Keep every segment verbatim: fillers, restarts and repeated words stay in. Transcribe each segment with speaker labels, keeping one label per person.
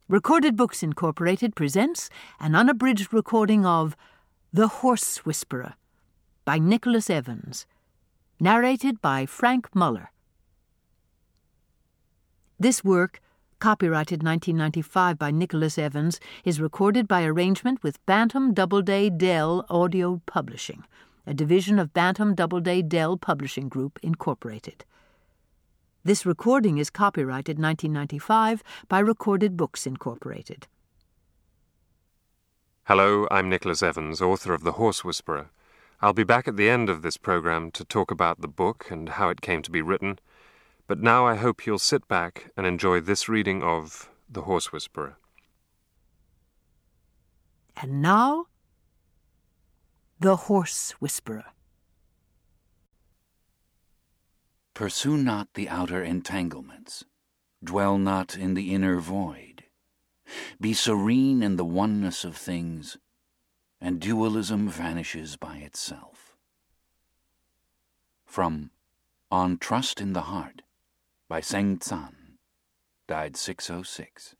Speaker 1: Recorded Books Incorporated presents an unabridged recording of The Horse Whisperer by Nicholas Evans, narrated by Frank Muller. This work, copyrighted nineteen ninety-five by Nicholas Evans, is recorded by arrangement with Bantam Doubleday Dell Audio Publishing, a division of Bantam Doubleday Dell Publishing Group, Incorporated. This recording is copyrighted nineteen ninety-five by Recorded Books Incorporated.
Speaker 2: Hello, I'm Nicholas Evans, author of The Horse Whisperer. I'll be back at the end of this program to talk about the book and how it came to be written, but now I hope you'll sit back and enjoy this reading of The Horse Whisperer.
Speaker 1: And now, The Horse Whisperer.
Speaker 3: Pursue not the outer entanglements. Dwell not in the inner void. Be serene in the oneness of things, and dualism vanishes by itself. From On Trust in the Heart by Seng Tsan, died six oh six.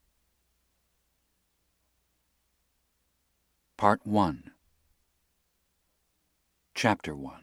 Speaker 3: Part one. Chapter one.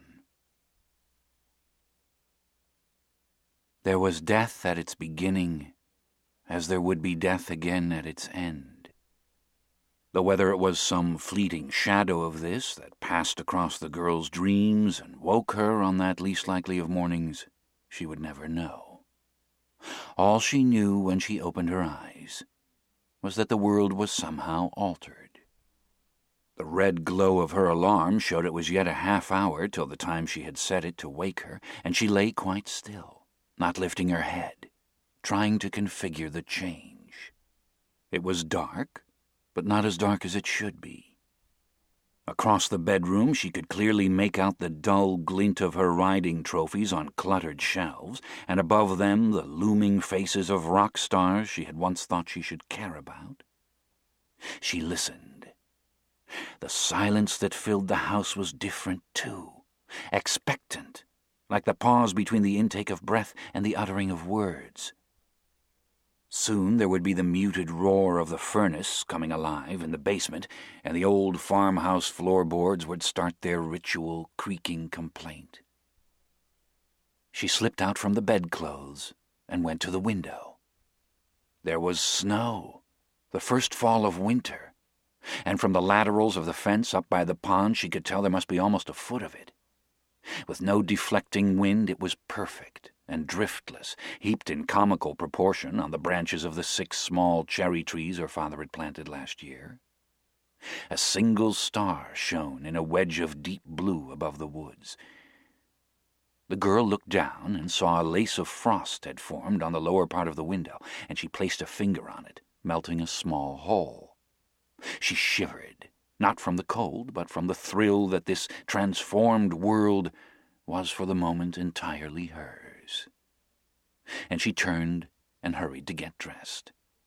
Speaker 3: There was death at its beginning, as there would be death again at its end. Though whether it was some fleeting shadow of this that passed across the girl's dreams and woke her on that least likely of mornings, she would never know. All she knew when she opened her eyes was that the world was somehow altered. The red glow of her alarm showed it was yet a half hour till the time she had set it to wake her, and she lay quite still, not lifting her head, trying to configure the change. It was dark, but not as dark as it should be. Across the bedroom she could clearly make out the dull glint of her riding trophies on cluttered shelves, and above them the looming faces of rock stars she had once thought she should care about. She listened. The silence that filled the house was different, too, expectant, like the pause between the intake of breath and the uttering of words. Soon there would be the muted roar of the furnace coming alive in the basement, and the old farmhouse floorboards would start their ritual creaking complaint. She slipped out from the bedclothes and went to the window. There was snow, the first fall of winter, and from the laterals of the fence up by the pond she could tell there must be almost a foot of it. With no deflecting wind, it was perfect and driftless, heaped in comical proportion on the branches of the six small cherry trees her father had planted last year. A single star shone in a wedge of deep blue above the woods. The girl looked down and saw a lace of frost had formed on the lower part of the window, and she placed a finger on it, melting a small hole. She shivered, not from the cold, but from the thrill that this transformed world was for the moment entirely hers. And she turned and hurried to get dressed.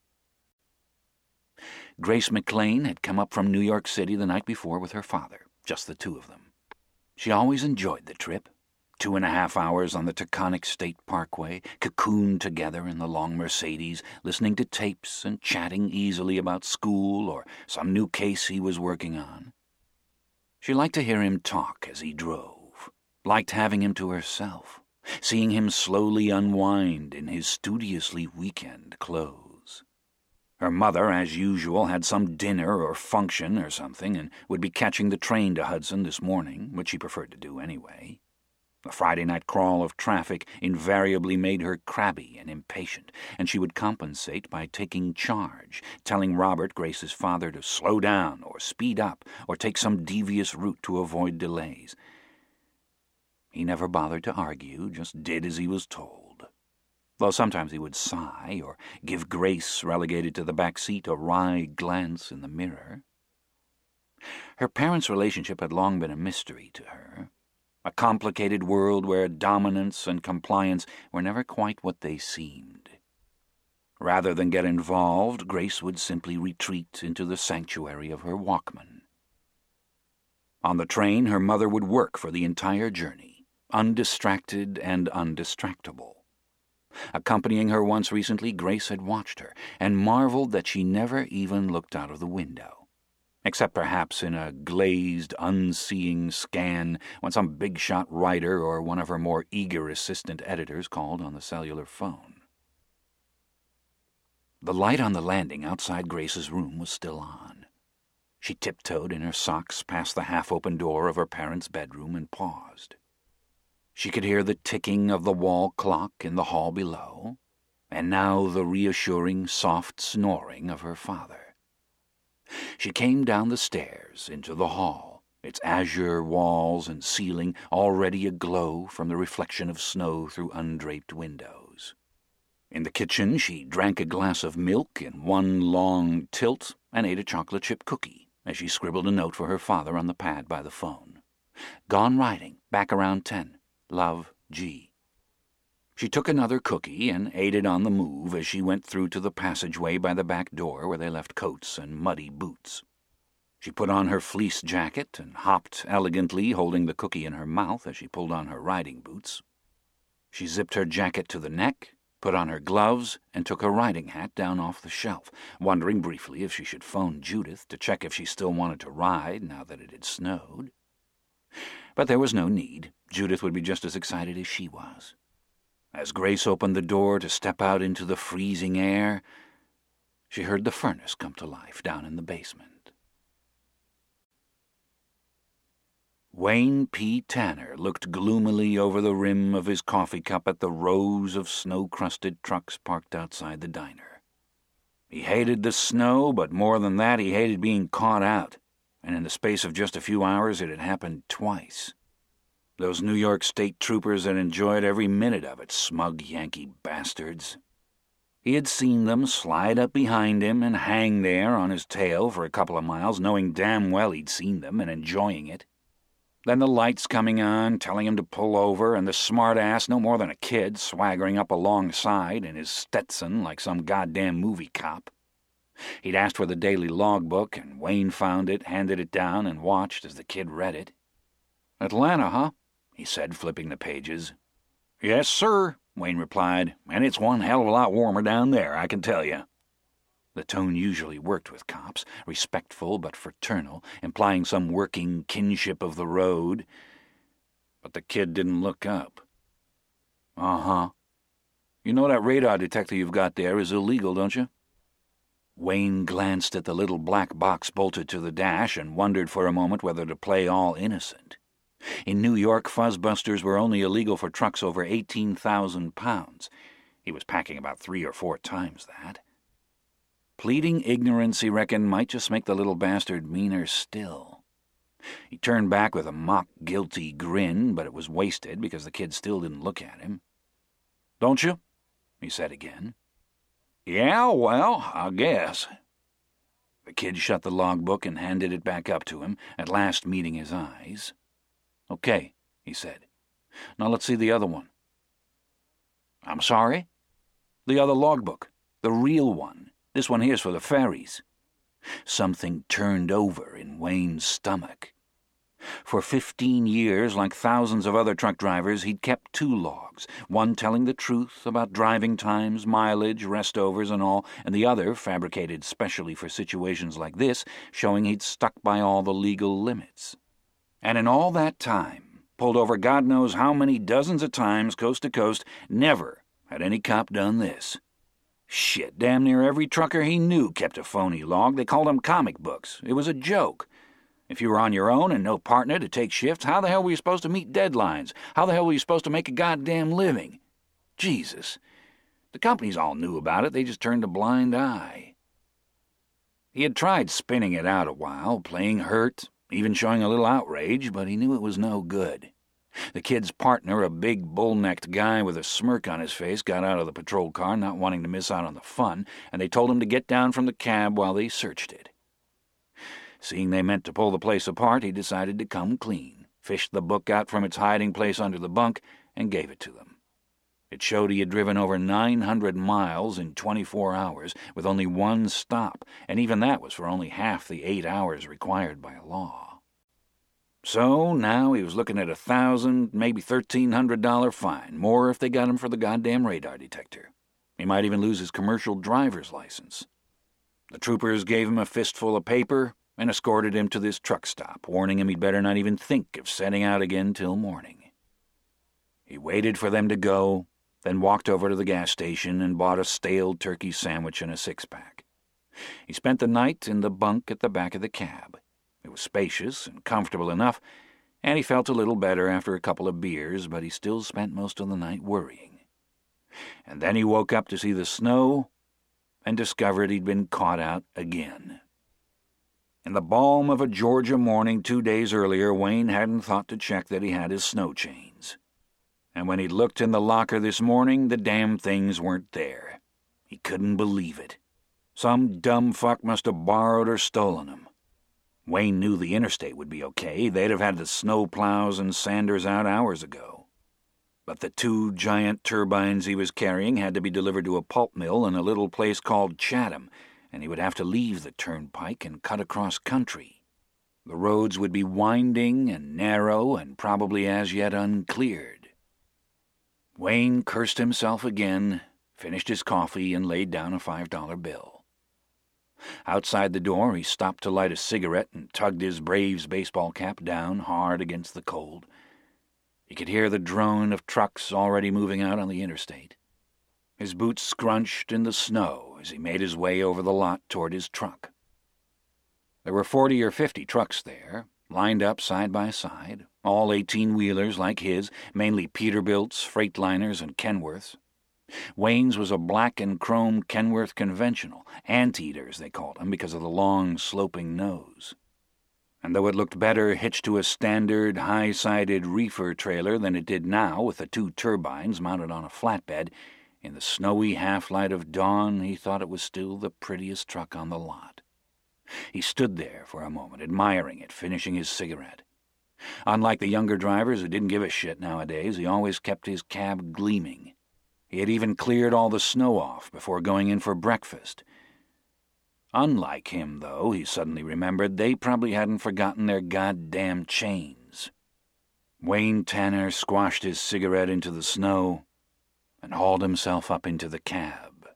Speaker 3: Grace McLean had come up from New York City the night before with her father, just the two of them. She always enjoyed the trip. Two and a half hours on the Taconic State Parkway, cocooned together in the long Mercedes, listening to tapes and chatting easily about school or some new case he was working on. She liked to hear him talk as he drove, liked having him to herself, seeing him slowly unwind in his studiously weekend clothes. Her mother, as usual, had some dinner or function or something and would be catching the train to Hudson this morning, which she preferred to do anyway. The Friday night crawl of traffic invariably made her crabby and impatient, and she would compensate by taking charge, telling Robert, Grace's father, to slow down or speed up or take some devious route to avoid delays. He never bothered to argue, just did as he was told, though sometimes he would sigh or give Grace, relegated to the back seat, a wry glance in the mirror. Her parents' relationship had long been a mystery to her. A complicated world where dominance and compliance were never quite what they seemed. Rather than get involved, Grace would simply retreat into the sanctuary of her Walkman. On the train, her mother would work for the entire journey, undistracted and undistractable. Accompanying her once recently, Grace had watched her, and marveled that she never even looked out of the window, except perhaps in a glazed, unseeing scan when some big-shot writer or one of her more eager assistant editors called on the cellular phone. The light on the landing outside Grace's room was still on. She tiptoed in her socks past the half-open door of her parents' bedroom and paused. She could hear the ticking of the wall clock in the hall below, and now the reassuring, soft snoring of her father. She came down the stairs into the hall, its azure walls and ceiling already aglow from the reflection of snow through undraped windows. In the kitchen, she drank a glass of milk in one long tilt and ate a chocolate chip cookie as she scribbled a note for her father on the pad by the phone. Gone riding, back around ten. Love, G. She took another cookie and ate it on the move as she went through to the passageway by the back door where they left coats and muddy boots. She put on her fleece jacket and hopped elegantly, holding the cookie in her mouth as she pulled on her riding boots. She zipped her jacket to the neck, put on her gloves, and took her riding hat down off the shelf, wondering briefly if she should phone Judith to check if she still wanted to ride now that it had snowed. But there was no need. Judith would be just as excited as she was. As Grace opened the door to step out into the freezing air, she heard the furnace come to life down in the basement. Wayne P. Tanner looked gloomily over the rim of his coffee cup at the rows of snow-crusted trucks parked outside the diner. He hated the snow, but more than that, he hated being caught out, and in the space of just a few hours it had happened twice. Those New York State troopers had enjoyed every minute of it, smug Yankee bastards. He had seen them slide up behind him and hang there on his tail for a couple of miles, knowing damn well he'd seen them and enjoying it. Then the lights coming on, telling him to pull over, and the smart-ass, no more than a kid, swaggering up alongside in his Stetson like some goddamn movie cop. He'd asked for the daily logbook, and Wayne found it, handed it down, and watched as the kid read it. "Atlanta, huh?" he said, flipping the pages. "Yes, sir," Wayne replied, "and it's one hell of a lot warmer down there, I can tell you." The tone usually worked with cops, respectful but fraternal, implying some working kinship of the road. But the kid didn't look up. "Uh-huh. You know that radar detector you've got there is illegal, don't you?" Wayne glanced at the little black box bolted to the dash and wondered for a moment whether to play all innocent. In New York, fuzzbusters were only illegal for trucks over eighteen thousand pounds. He was packing about three or four times that. Pleading ignorance, he reckoned, might just make the little bastard meaner still. He turned back with a mock-guilty grin, but it was wasted because the kid still didn't look at him. "Don't you?" he said again. "Yeah, well, I guess." The kid shut the logbook and handed it back up to him, at last meeting his eyes. "Okay," he said. "Now let's see the other one." "I'm sorry?" "The other logbook. The real one. This one here's for the ferries." Something turned over in Wayne's stomach. For fifteen years, like thousands of other truck drivers, he'd kept two logs, one telling the truth about driving times, mileage, restovers, and all, and the other, fabricated specially for situations like this, showing he'd stuck by all the legal limits. And in all that time, pulled over God knows how many dozens of times coast to coast, never had any cop done this. Shit, damn near every trucker he knew kept a phony log. They called them comic books. It was a joke. If you were on your own and no partner to take shifts, how the hell were you supposed to meet deadlines? How the hell were you supposed to make a goddamn living? Jesus. The companies all knew about it. They just turned a blind eye. He had tried spinning it out a while, playing hurt, even showing a little outrage, but he knew it was no good. The kid's partner, a big bull-necked guy with a smirk on his face, got out of the patrol car, not wanting to miss out on the fun, and they told him to get down from the cab while they searched it. Seeing they meant to pull the place apart, he decided to come clean, fished the book out from its hiding place under the bunk, and gave it to them. It showed he had driven over nine hundred miles in twenty-four hours, with only one stop, and even that was for only half the eight hours required by law. So now he was looking at a thousand, maybe thirteen hundred dollar fine, more if they got him for the goddamn radar detector. He might even lose his commercial driver's license. The troopers gave him a fistful of paper and escorted him to this truck stop, warning him he'd better not even think of setting out again till morning. He waited for them to go, then walked over to the gas station and bought a stale turkey sandwich and a six-pack. He spent the night in the bunk at the back of the cab. It was spacious and comfortable enough, and he felt a little better after a couple of beers, but he still spent most of the night worrying. And then he woke up to see the snow and discovered he'd been caught out again. In the balm of a Georgia morning two days earlier, Wayne hadn't thought to check that he had his snow chains. And when he looked in the locker this morning, the damn things weren't there. He couldn't believe it. Some dumb fuck must have borrowed or stolen them. Wayne knew the interstate would be okay. They'd have had the snow plows and sanders out hours ago. But the two giant turbines he was carrying had to be delivered to a pulp mill in a little place called Chatham, and he would have to leave the turnpike and cut across country. The roads would be winding and narrow and probably as yet uncleared. Wayne cursed himself again, finished his coffee, and laid down a five dollar bill. Outside the door, he stopped to light a cigarette and tugged his Braves baseball cap down hard against the cold. He could hear the drone of trucks already moving out on the interstate. His boots scrunched in the snow as he made his way over the lot toward his truck. There were forty or fifty trucks there, lined up side by side, all eighteen-wheelers like his, mainly Peterbilts, Freightliners, and Kenworths. Wayne's was a black and chrome Kenworth conventional, anteaters they called them because of the long, sloping nose. And though it looked better hitched to a standard, high-sided reefer trailer than it did now with the two turbines mounted on a flatbed, in the snowy half-light of dawn he thought it was still the prettiest truck on the lot. He stood there for a moment, admiring it, finishing his cigarette. Unlike the younger drivers who didn't give a shit nowadays, he always kept his cab gleaming. He had even cleared all the snow off before going in for breakfast. Unlike him, though, he suddenly remembered, they probably hadn't forgotten their goddamn chains. Wayne Tanner squashed his cigarette into the snow and hauled himself up into the cab.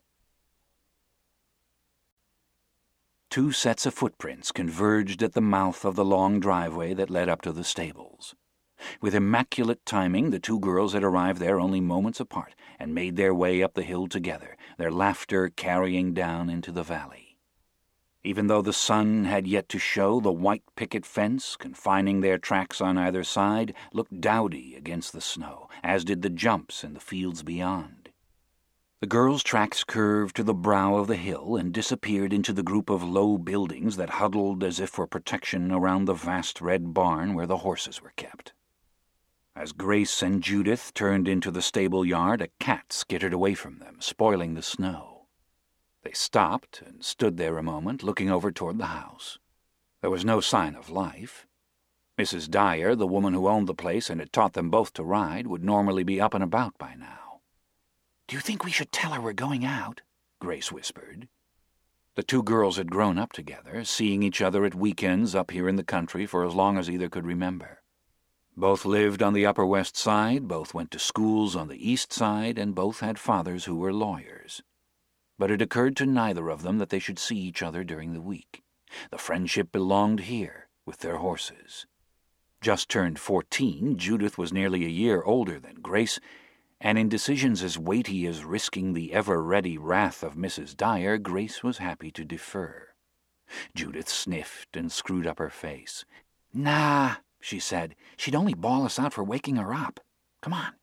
Speaker 3: Two sets of footprints converged at the mouth of the long driveway that led up to the stables. With immaculate timing, the two girls had arrived there only moments apart and made their way up the hill together, their laughter carrying down into the valley. Even though the sun had yet to show, the white picket fence, confining their tracks on either side, looked dowdy against the snow, as did the jumps in the fields beyond. The girls' tracks curved to the brow of the hill and disappeared into the group of low buildings that huddled as if for protection around the vast red barn where the horses were kept. As Grace and Judith turned into the stable yard, a cat skittered away from them, spoiling the snow. They stopped and stood there a moment, looking over toward the house. There was no sign of life. Missus Dyer, the woman who owned the place and had taught them both to ride, would normally be up and about by now. "Do you think we should tell her we're going out?" Grace whispered. The two girls had grown up together, seeing each other at weekends up here in the country for as long as either could remember. Both lived on the Upper West Side, both went to schools on the East Side, and both had fathers who were lawyers. But it occurred to neither of them that they should see each other during the week. The friendship belonged here, with their horses. Just turned fourteen, Judith was nearly a year older than Grace, and in decisions as weighty as risking the ever-ready wrath of Missus Dyer, Grace was happy to defer. Judith sniffed and screwed up her face. "Nah," she said. "She'd only bawl us out for waking her up. Come on."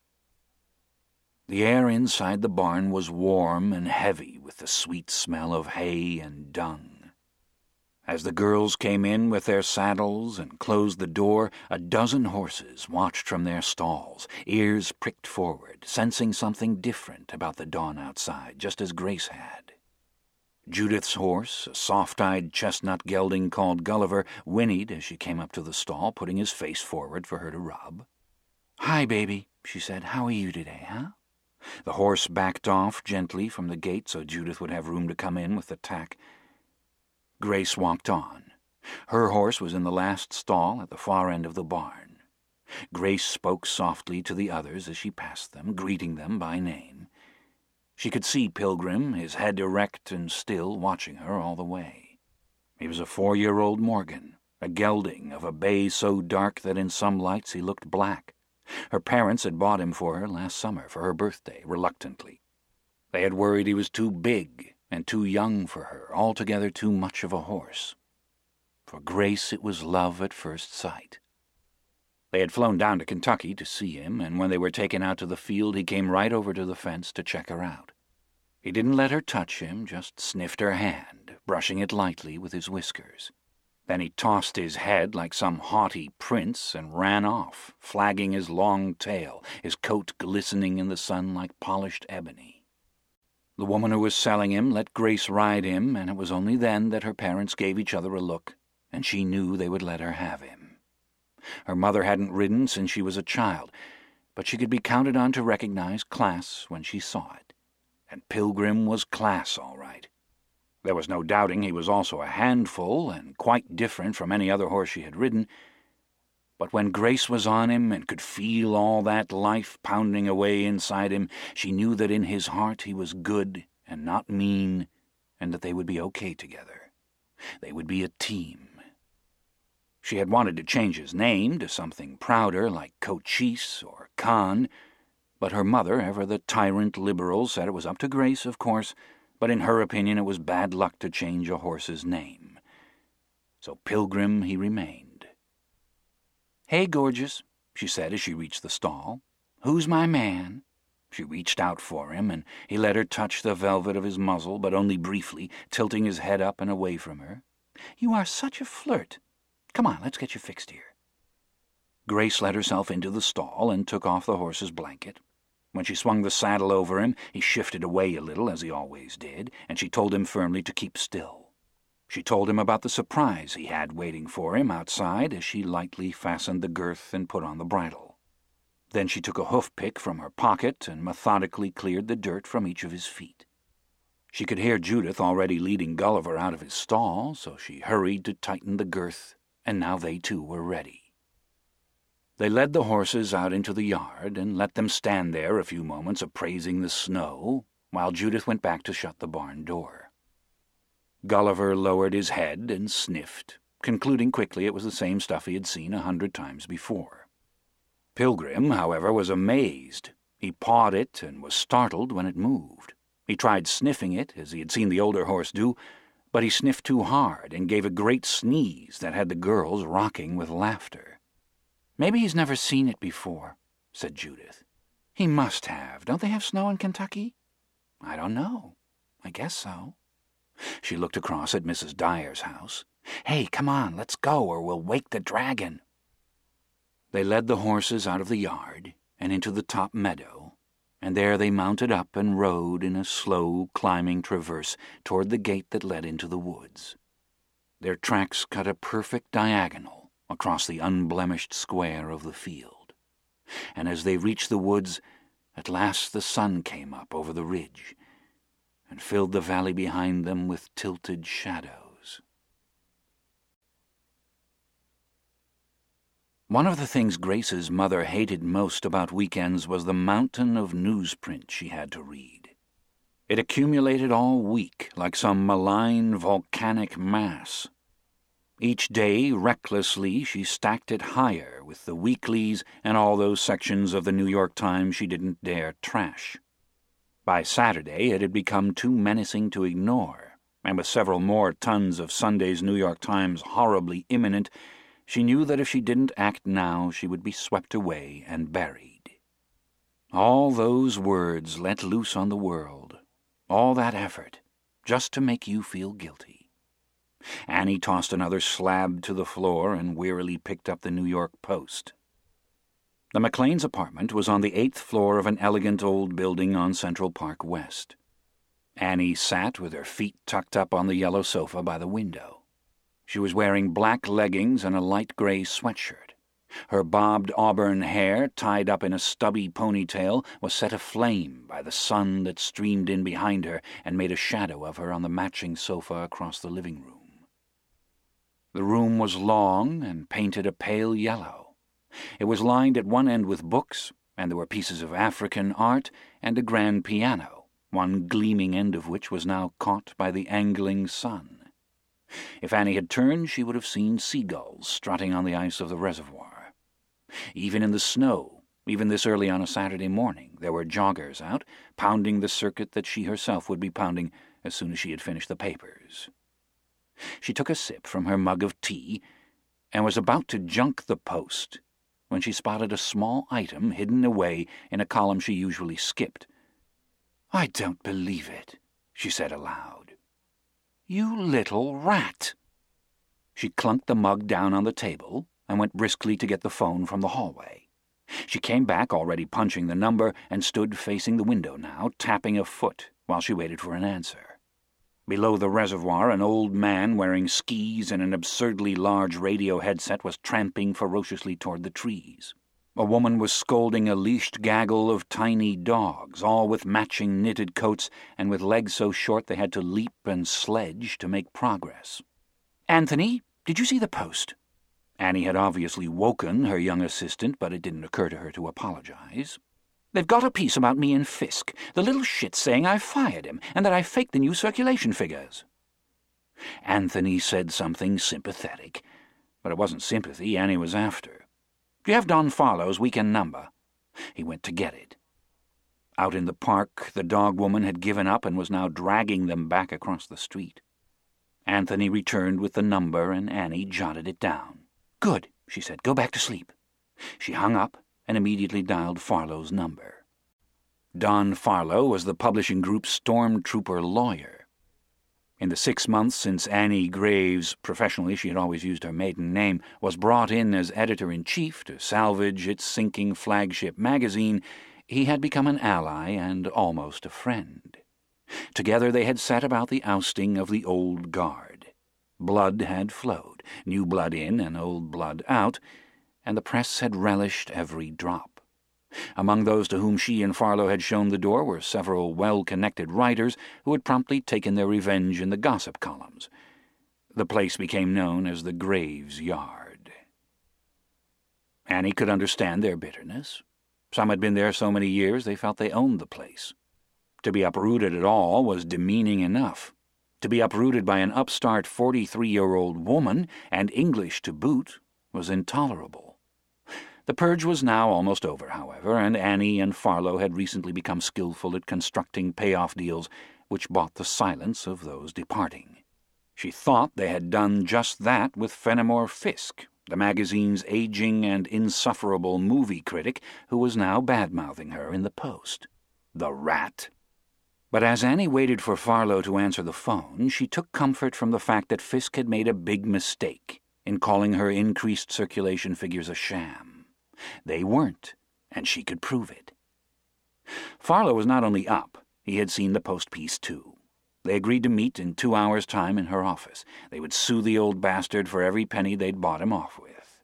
Speaker 3: The air inside the barn was warm and heavy with the sweet smell of hay and dung. As the girls came in with their saddles and closed the door, a dozen horses watched from their stalls, ears pricked forward, sensing something different about the dawn outside, just as Grace had. Judith's horse, a soft-eyed chestnut gelding called Gulliver, whinnied as she came up to the stall, putting his face forward for her to rub. "Hi, baby," she said. "How are you today, huh?" The horse backed off gently from the gate so Judith would have room to come in with the tack. Grace walked on, Her horse was in the last stall at the far end of the barn. Grace spoke softly to the others as she passed them, greeting them by name. She could see Pilgrim, his head erect and still, watching her all the way. He was a four-year-old Morgan, a gelding of a bay so dark that in some lights he looked black. Her parents had bought him for her last summer for her birthday, reluctantly. They had worried he was too big and too young for her, altogether too much of a horse. For Grace it was love at first sight. They had flown down to Kentucky to see him, and when they were taken out to the field he came right over to the fence to check her out. He didn't let her touch him, just sniffed her hand, brushing it lightly with his whiskers. Then he tossed his head like some haughty prince and ran off, flagging his long tail, his coat glistening in the sun like polished ebony. The woman who was selling him let Grace ride him, and it was only then that her parents gave each other a look, and she knew they would let her have him. Her mother hadn't ridden since she was a child, but she could be counted on to recognize class when she saw it. And Pilgrim was class, all right. There was no doubting he was also a handful, and quite different from any other horse she had ridden. But when Grace was on him and could feel all that life pounding away inside him, she knew that in his heart he was good and not mean, and that they would be okay together. They would be a team. She had wanted to change his name to something prouder like Cochise or Khan, but her mother, ever the tyrant liberal, said it was up to Grace, of course, but in her opinion it was bad luck to change a horse's name. So Pilgrim he remained. "Hey, gorgeous," she said as she reached the stall. "Who's my man?" She reached out for him, and he let her touch the velvet of his muzzle, but only briefly, tilting his head up and away from her. "You are such a flirt. Come on, let's get you fixed here." Grace let herself into the stall and took off the horse's blanket. When she swung the saddle over him, he shifted away a little, as he always did, and she told him firmly to keep still. She told him about the surprise he had waiting for him outside as she lightly fastened the girth and put on the bridle. Then she took a hoof-pick from her pocket and methodically cleared the dirt from each of his feet. She could hear Judith already leading Gulliver out of his stall, so she hurried to tighten the girth, and now they too were ready. They led the horses out into the yard and let them stand there a few moments appraising the snow, while Judith went back to shut the barn door. Gulliver lowered his head and sniffed, concluding quickly it was the same stuff he had seen a hundred times before. Pilgrim, however, was amazed. He pawed it and was startled when it moved. He tried sniffing it, as he had seen the older horse do, but he sniffed too hard and gave a great sneeze that had the girls rocking with laughter. "Maybe he's never seen it before," said Judith. "He must have. Don't they have snow in Kentucky?" "I don't know. I guess so." She looked across at Missus Dyer's house. "Hey, come on, let's go, or we'll wake the dragon." They led the horses out of the yard and into the top meadow, and there they mounted up and rode in a slow, climbing traverse toward the gate that led into the woods. Their tracks cut a perfect diagonal across the unblemished square of the field, and as they reached the woods, at last the sun came up over the ridge and filled the valley behind them with tilted shadows. One of the things Grace's mother hated most about weekends was the mountain of newsprint she had to read. It accumulated all week like some malign volcanic mass. Each day, recklessly, she stacked it higher with the weeklies and all those sections of the New York Times she didn't dare trash. By Saturday, it had become too menacing to ignore, and with several more tons of Sunday's New York Times horribly imminent, she knew that if she didn't act now, she would be swept away and buried. All those words let loose on the world, all that effort, just to make you feel guilty. Annie tossed another slab to the floor and wearily picked up the New York Post. The McLean's apartment was on the eighth floor of an elegant old building on Central Park West. Annie sat with her feet tucked up on the yellow sofa by the window. She was wearing black leggings and a light gray sweatshirt. Her bobbed auburn hair, tied up in a stubby ponytail, was set aflame by the sun that streamed in behind her and made a shadow of her on the matching sofa across the living room. The room was long and painted a pale yellow. It was lined at one end with books, and there were pieces of African art and a grand piano, one gleaming end of which was now caught by the angling sun. If Annie had turned, she would have seen seagulls strutting on the ice of the reservoir. Even in the snow, even this early on a Saturday morning, there were joggers out, pounding the circuit that she herself would be pounding as soon as she had finished the papers. She took a sip from her mug of tea and was about to junk the Post when she spotted a small item hidden away in a column she usually skipped. "I don't believe it," she said aloud. "You little rat!" She clunked the mug down on the table and went briskly to get the phone from the hallway. She came back, already punching the number, and stood facing the window now, tapping a foot while she waited for an answer. Below the reservoir, an old man wearing skis and an absurdly large radio headset was tramping ferociously toward the trees. A woman was scolding a leashed gaggle of tiny dogs, all with matching knitted coats and with legs so short they had to leap and sledge to make progress. "Anthony, did you see the Post?" Annie had obviously woken her young assistant, but it didn't occur to her to apologize. "They've got a piece about me and Fisk. The little shit's saying I fired him, and that I faked the new circulation figures." Anthony said something sympathetic, but it wasn't sympathy Annie was after. "Do you have Don Farlow's weekend number?" He went to get it. Out in the park, the dog woman had given up and was now dragging them back across the street. Anthony returned with the number, and Annie jotted it down. "Good," she said. "Go back to sleep." She hung up and immediately dialed Farlow's number. Don Farlow was the publishing group's stormtrooper lawyer. In the six months since Annie Graves, professionally she had always used her maiden name, was brought in as editor-in-chief to salvage its sinking flagship magazine, he had become an ally and almost a friend. Together they had set about the ousting of the old guard. Blood had flowed, new blood in and old blood out, and the press had relished every drop. Among those to whom she and Farlow had shown the door were several well-connected writers who had promptly taken their revenge in the gossip columns. The place became known as the Graves Yard. Annie could understand their bitterness. Some had been there so many years they felt they owned the place. To be uprooted at all was demeaning enough. To be uprooted by an upstart forty-three-year-old woman, and English to boot, was intolerable. The purge was now almost over, however, and Annie and Farlow had recently become skillful at constructing payoff deals which bought the silence of those departing. She thought they had done just that with Fenimore Fisk, the magazine's aging and insufferable movie critic who was now bad-mouthing her in the Post. The rat! But as Annie waited for Farlow to answer the phone, she took comfort from the fact that Fisk had made a big mistake in calling her increased circulation figures a sham. They weren't, and she could prove it. Farlow was not only up, he had seen the Post piece too. They agreed to meet in two hours' time in her office. They would sue the old bastard for every penny they'd bought him off with.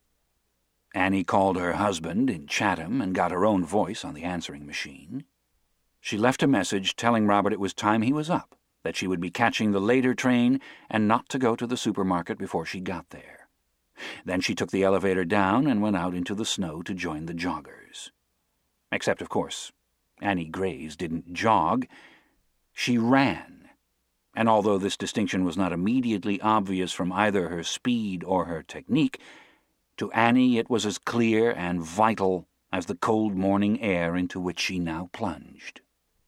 Speaker 3: Annie called her husband in Chatham and got her own voice on the answering machine. She left a message telling Robert it was time he was up, that she would be catching the later train and not to go to the supermarket before she got there. Then she took the elevator down and went out into the snow to join the joggers. Except, of course, Annie Graves didn't jog. She ran. And although this distinction was not immediately obvious from either her speed or her technique, to Annie it was as clear and vital as the cold morning air into which she now plunged.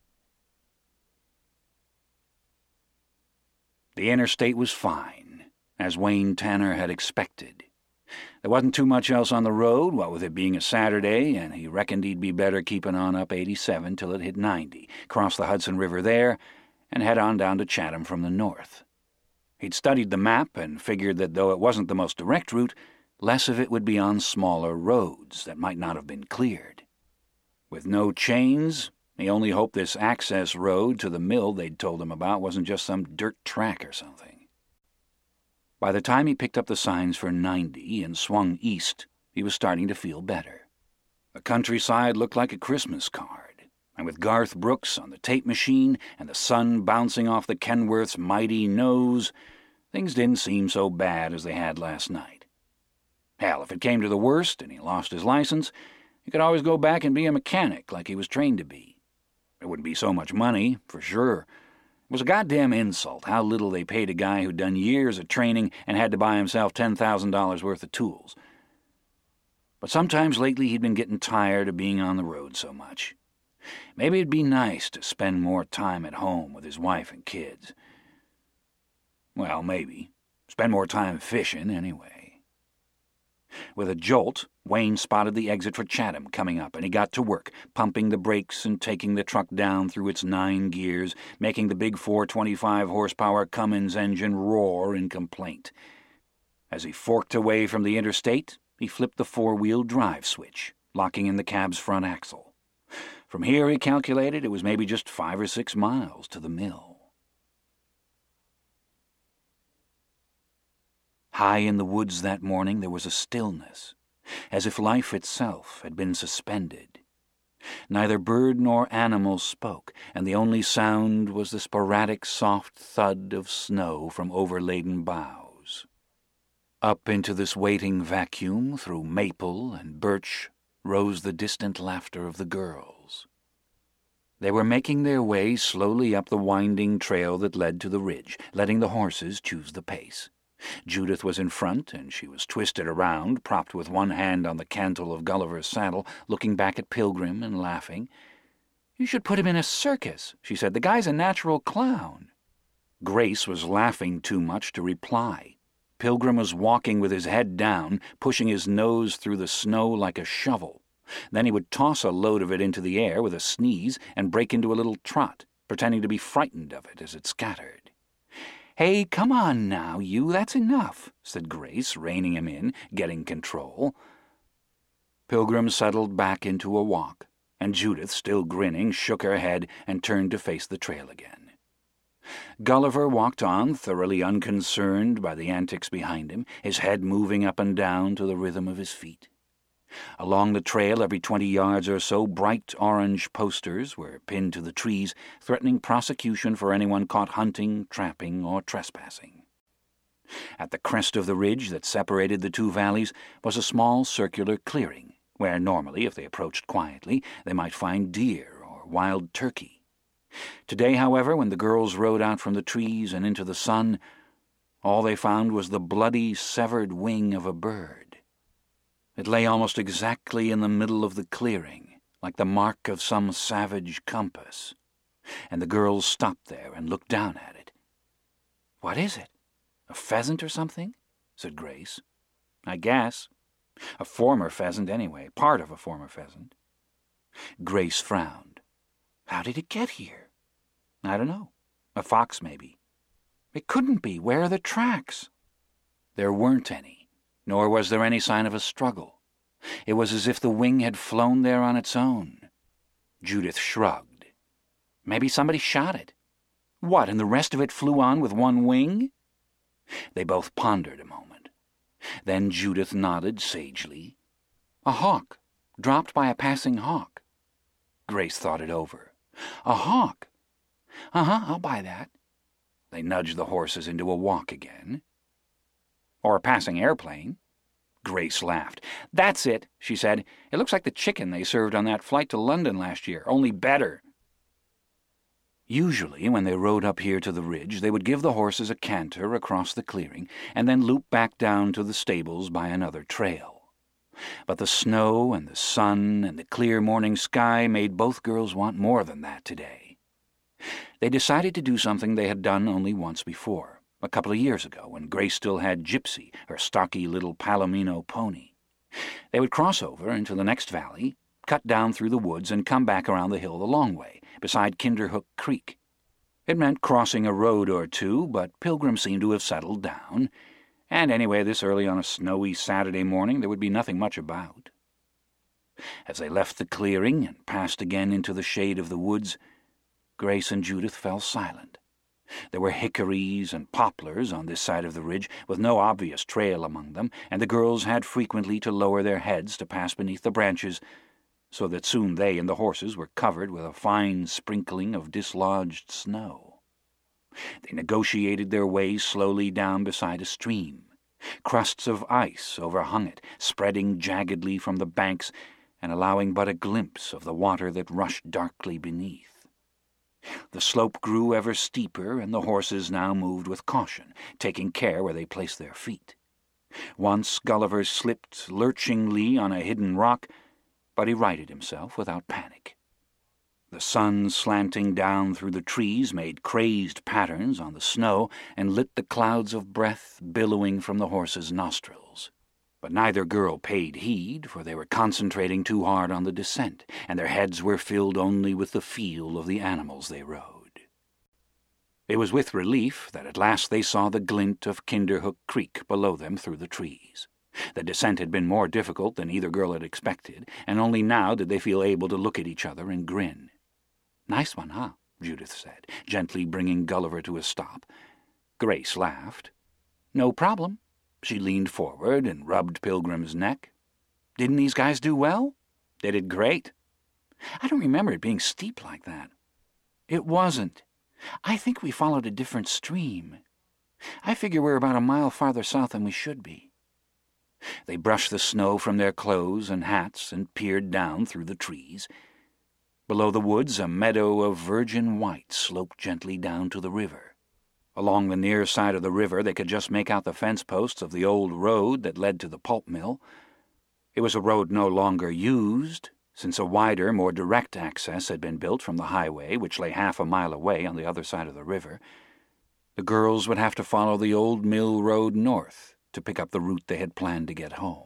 Speaker 3: The interstate was fine, as Wayne Tanner had expected. There wasn't too much else on the road, what with it being a Saturday, and he reckoned he'd be better keeping on up eighty-seven till it hit ninety, cross the Hudson River there, and head on down to Chatham from the north. He'd studied the map and figured that though it wasn't the most direct route, less of it would be on smaller roads that might not have been cleared. With no chains, he only hoped this access road to the mill they'd told him about wasn't just some dirt track or something. By the time he picked up the signs for ninety and swung east, he was starting to feel better. The countryside looked like a Christmas card, and with Garth Brooks on the tape machine and the sun bouncing off the Kenworth's mighty nose, things didn't seem so bad as they had last night. Hell, if it came to the worst and he lost his license, he could always go back and be a mechanic like he was trained to be. It wouldn't be so much money, for sure. It was a goddamn insult how little they paid a guy who'd done years of training and had to buy himself ten thousand dollars worth of tools. But sometimes lately he'd been getting tired of being on the road so much. Maybe it'd be nice to spend more time at home with his wife and kids. Well, maybe. Spend more time fishing, anyway. With a jolt, Wayne spotted the exit for Chatham coming up, and he got to work, pumping the brakes and taking the truck down through its nine gears, making the big four twenty-five horsepower Cummins engine roar in complaint. As he forked away from the interstate, he flipped the four-wheel drive switch, locking in the cab's front axle. From here, he calculated, it was maybe just five or six miles to the mill. High in the woods that morning there was a stillness, as if life itself had been suspended. Neither bird nor animal spoke, and the only sound was the sporadic soft thud of snow from overladen boughs. Up into this waiting vacuum, through maple and birch, rose the distant laughter of the girls. They were making their way slowly up the winding trail that led to the ridge, letting the horses choose the pace. Judith was in front, and she was twisted around, propped with one hand on the cantle of Gulliver's saddle, looking back at Pilgrim and laughing. "You should put him in a circus," she said. "The guy's a natural clown." Grace was laughing too much to reply. Pilgrim was walking with his head down, pushing his nose through the snow like a shovel. Then he would toss a load of it into the air with a sneeze and break into a little trot, pretending to be frightened of it as it scattered. "Hey, come on now, you, that's enough," said Grace, reining him in, getting control. Pilgrim settled back into a walk, and Judith, still grinning, shook her head and turned to face the trail again. Gulliver walked on, thoroughly unconcerned by the antics behind him, his head moving up and down to the rhythm of his feet. Along the trail, every twenty yards or so, bright orange posters were pinned to the trees, threatening prosecution for anyone caught hunting, trapping, or trespassing. At the crest of the ridge that separated the two valleys was a small circular clearing, where normally, if they approached quietly, they might find deer or wild turkey. Today, however, when the girls rode out from the trees and into the sun, all they found was the bloody, severed wing of a bird. It lay almost exactly in the middle of the clearing, like the mark of some savage compass, and the girls stopped there and looked down at it. "What is it? A pheasant or something?" said Grace. "I guess. A former pheasant, anyway. Part of a former pheasant." Grace frowned. "How did it get here?" "I don't know. A fox, maybe." "It couldn't be. Where are the tracks?" There weren't any. Nor was there any sign of a struggle. It was as if the wing had flown there on its own. Judith shrugged. "Maybe somebody shot it." "What, and the rest of it flew on with one wing?" They both pondered a moment. Then Judith nodded sagely. "A hawk, dropped by a passing hawk." Grace thought it over. "A hawk? Uh-huh, I'll buy that." They nudged the horses into a walk again. "Or a passing airplane." Grace laughed. "That's it," she said. "It looks like the chicken they served on that flight to London last year, only better." Usually, when they rode up here to the ridge, they would give the horses a canter across the clearing and then loop back down to the stables by another trail. But the snow and the sun and the clear morning sky made both girls want more than that today. They decided to do something they had done only once before. A couple of years ago, when Grace still had Gypsy, her stocky little Palomino pony. They would cross over into the next valley, cut down through the woods, and come back around the hill the long way, beside Kinderhook Creek. It meant crossing a road or two, but Pilgrim seemed to have settled down, and anyway, this early on a snowy Saturday morning there would be nothing much about. As they left the clearing and passed again into the shade of the woods, Grace and Judith fell silent. There were hickories and poplars on this side of the ridge, with no obvious trail among them, and the girls had frequently to lower their heads to pass beneath the branches, so that soon they and the horses were covered with a fine sprinkling of dislodged snow. They negotiated their way slowly down beside a stream. Crusts of ice overhung it, spreading jaggedly from the banks and allowing but a glimpse of the water that rushed darkly beneath. The slope grew ever steeper, and the horses now moved with caution, taking care where they placed their feet. Once Gulliver slipped lurchingly on a hidden rock, but he righted himself without panic. The sun slanting down through the trees made crazed patterns on the snow and lit the clouds of breath billowing from the horses' nostrils. But neither girl paid heed, for they were concentrating too hard on the descent, and their heads were filled only with the feel of the animals they rode. It was with relief that at last they saw the glint of Kinderhook Creek below them through the trees. The descent had been more difficult than either girl had expected, and only now did they feel able to look at each other and grin. "Nice one, huh?" Judith said, gently bringing Gulliver to a stop. Grace laughed. "No problem." She leaned forward and rubbed Pilgrim's neck. "Didn't these guys do well?" "They did great." "I don't remember it being steep like that." "It wasn't. I think we followed a different stream. I figure we're about a mile farther south than we should be." They brushed the snow from their clothes and hats and peered down through the trees. Below the woods, a meadow of virgin white sloped gently down to the river. Along the near side of the river they could just make out the fence posts of the old road that led to the pulp mill. It was a road no longer used, since a wider, more direct access had been built from the highway, which lay half a mile away on the other side of the river. The girls would have to follow the old mill road north to pick up the route they had planned to get home.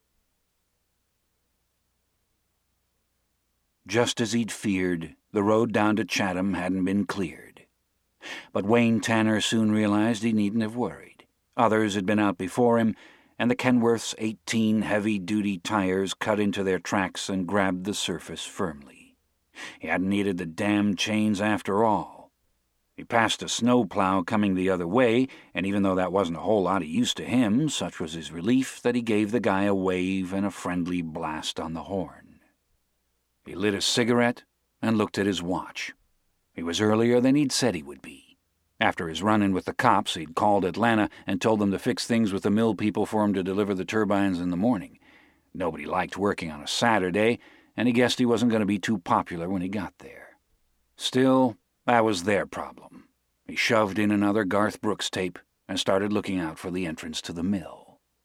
Speaker 3: Just as he'd feared, the road down to Chatham hadn't been cleared. But Wayne Tanner soon realized he needn't have worried. Others had been out before him, and the Kenworth's eighteen heavy-duty tires cut into their tracks and grabbed the surface firmly. He hadn't needed the damned chains after all. He passed a snowplow coming the other way, and even though that wasn't a whole lot of use to him, such was his relief that he gave the guy a wave and a friendly blast on the horn. He lit a cigarette and looked at his watch. He was earlier than he'd said he would be. After his run-in with the cops, he'd called Atlanta and told them to fix things with the mill people for him to deliver the turbines in the morning. Nobody liked working on a Saturday, and he guessed he wasn't going to be too popular when he got there. Still, that was their problem. He shoved in another Garth Brooks tape and started looking out for the entrance to the mill.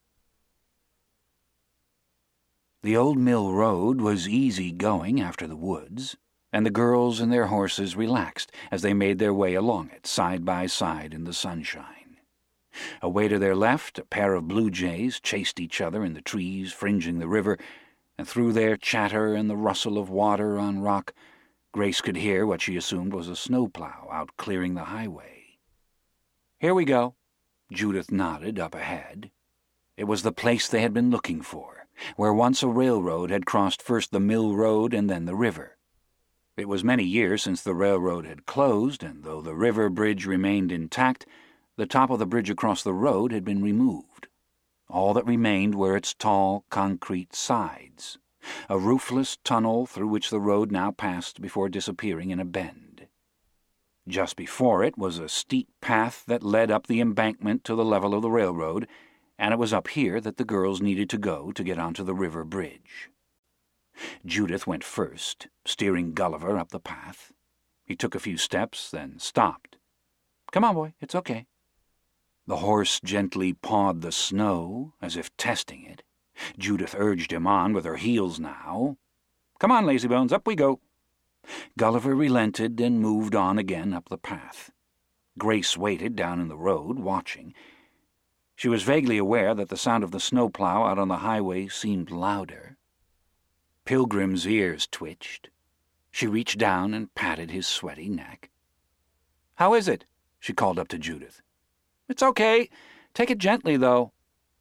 Speaker 3: The old mill road was easy going after the woods, and the girls and their horses relaxed as they made their way along it, side by side in the sunshine. Away to their left, a pair of blue jays chased each other in the trees fringing the river, and through their chatter and the rustle of water on rock, Grace could hear what she assumed was a snowplow out clearing the highway. "Here we go," Judith nodded up ahead. It was the place they had been looking for, where once a railroad had crossed first the mill road and then the river. It was many years since the railroad had closed, and though the river bridge remained intact, the top of the bridge across the road had been removed. All that remained were its tall concrete sides, a roofless tunnel through which the road now passed before disappearing in a bend. Just before it was a steep path that led up the embankment to the level of the railroad, and it was up here that the girls needed to go to get onto the river bridge. Judith went first, steering Gulliver up the path. He took a few steps, then stopped. "Come on, boy, it's okay." The horse gently pawed the snow, as if testing it. Judith urged him on with her heels now. "Come on, lazybones, up we go." Gulliver relented and moved on again up the path. Grace waited down in the road, watching. She was vaguely aware that the sound of the snowplow out on the highway seemed louder. Pilgrim's ears twitched. She reached down and patted his sweaty neck. "How is it?" she called up to Judith. "It's okay. Take it gently, though."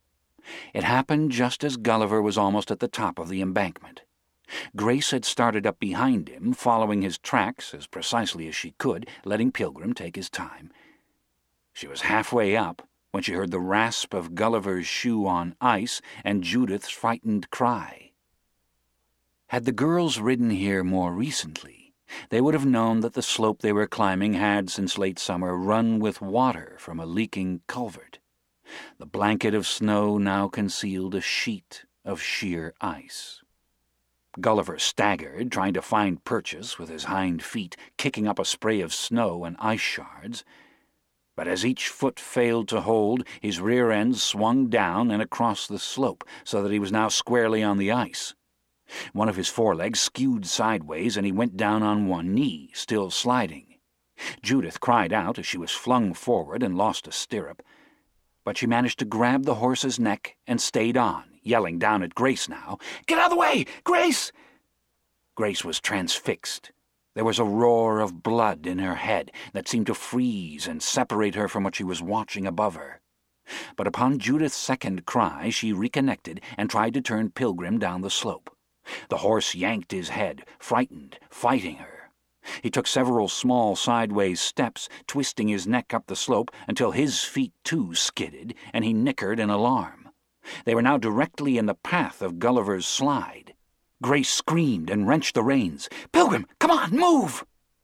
Speaker 3: It happened just as Gulliver was almost at the top of the embankment. Grace had started up behind him, following his tracks as precisely as she could, letting Pilgrim take his time. She was halfway up when she heard the rasp of Gulliver's shoe on ice and Judith's frightened cry. Had the girls ridden here more recently, they would have known that the slope they were climbing had, since late summer, run with water from a leaking culvert. The blanket of snow now concealed a sheet of sheer ice. Gulliver staggered, trying to find purchase with his hind feet, kicking up a spray of snow and ice shards. But as each foot failed to hold, his rear end swung down and across the slope, so that he was now squarely on the ice. One of his forelegs skewed sideways, and he went down on one knee, still sliding. Judith cried out as she was flung forward and lost a stirrup, but she managed to grab the horse's neck and stayed on, yelling down at Grace now, "Get out of the way! Grace!" Grace was transfixed. There was a roar of blood in her head that seemed to freeze and separate her from what she was watching above her. But upon Judith's second cry, she reconnected and tried to turn Pilgrim down the slope. The horse yanked his head, frightened, fighting her. He took several small sideways steps, twisting his neck up the slope until his feet too skidded, and he nickered in alarm. They were now directly in the path of Gulliver's slide. Grace screamed and wrenched the reins. "Pilgrim, come on, move!"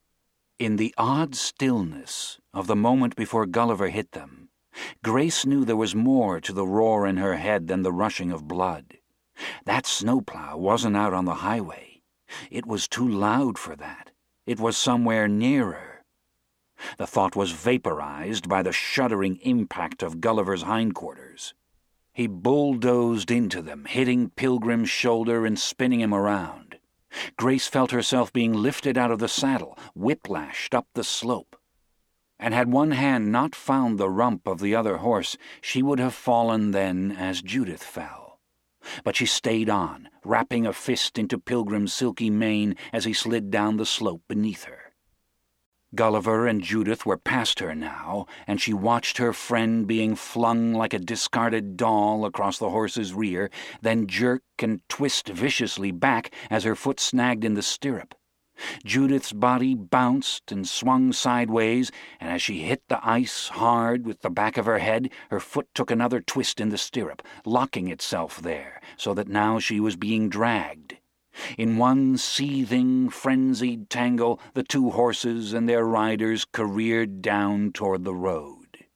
Speaker 3: In the odd stillness of the moment before Gulliver hit them, Grace knew there was more to the roar in her head than the rushing of blood. That snowplow wasn't out on the highway. It was too loud for that. It was somewhere nearer. The thought was vaporized by the shuddering impact of Gulliver's hindquarters. He bulldozed into them, hitting Pilgrim's shoulder and spinning him around. Grace felt herself being lifted out of the saddle, whiplashed up the slope. And had one hand not found the rump of the other horse, she would have fallen then as Judith fell. But she stayed on, wrapping a fist into Pilgrim's silky mane as he slid down the slope beneath her. Gulliver and Judith were past her now, and she watched her friend being flung like a discarded doll across the horse's rear, then jerk and twist viciously back as her foot snagged in the stirrup. Judith's body bounced and swung sideways, and as she hit the ice hard with the back of her head, her foot took another twist in the stirrup, locking itself there, so that now she was being dragged. In one seething, frenzied tangle, the two horses and their riders careered down toward the road.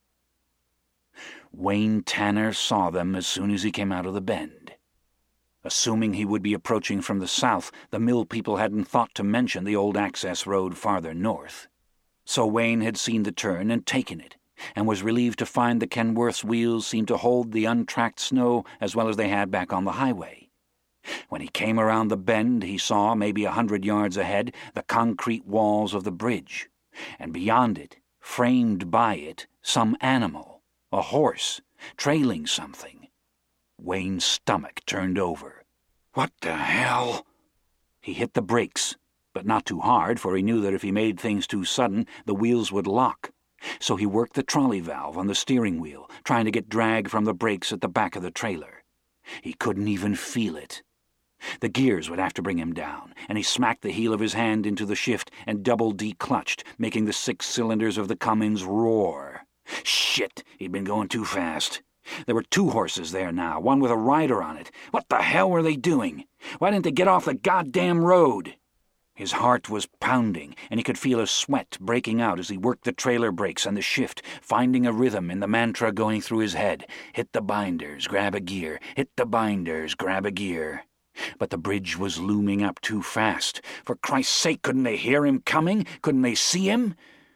Speaker 3: Wayne Tanner saw them as soon as he came out of the bend. Assuming he would be approaching from the south, the mill people hadn't thought to mention the old access road farther north. So Wayne had seen the turn and taken it, and was relieved to find the Kenworth's wheels seemed to hold the untracked snow as well as they had back on the highway. When he came around the bend, he saw, maybe a hundred yards ahead, the concrete walls of the bridge, and beyond it, framed by it, some animal, a horse, trailing something. Wayne's stomach turned over. What the hell? He hit the brakes, but not too hard, for he knew that if he made things too sudden, the wheels would lock. So he worked the trolley valve on the steering wheel, trying to get drag from the brakes at the back of the trailer. He couldn't even feel it. The gears would have to bring him down, and he smacked the heel of his hand into the shift and double declutched, making the six cylinders of the Cummins roar. Shit, he'd been going too fast. There were two horses there now, one with a rider on it. What the hell were they doing? Why didn't they get off the goddamn road? His heart was pounding, and he could feel a sweat breaking out as he worked the trailer brakes and the shift, finding a rhythm in the mantra going through his head. Hit the binders, grab a gear. Hit the binders, grab a gear. But the bridge was looming up too fast. For Christ's sake, couldn't they hear him coming? Couldn't they see him?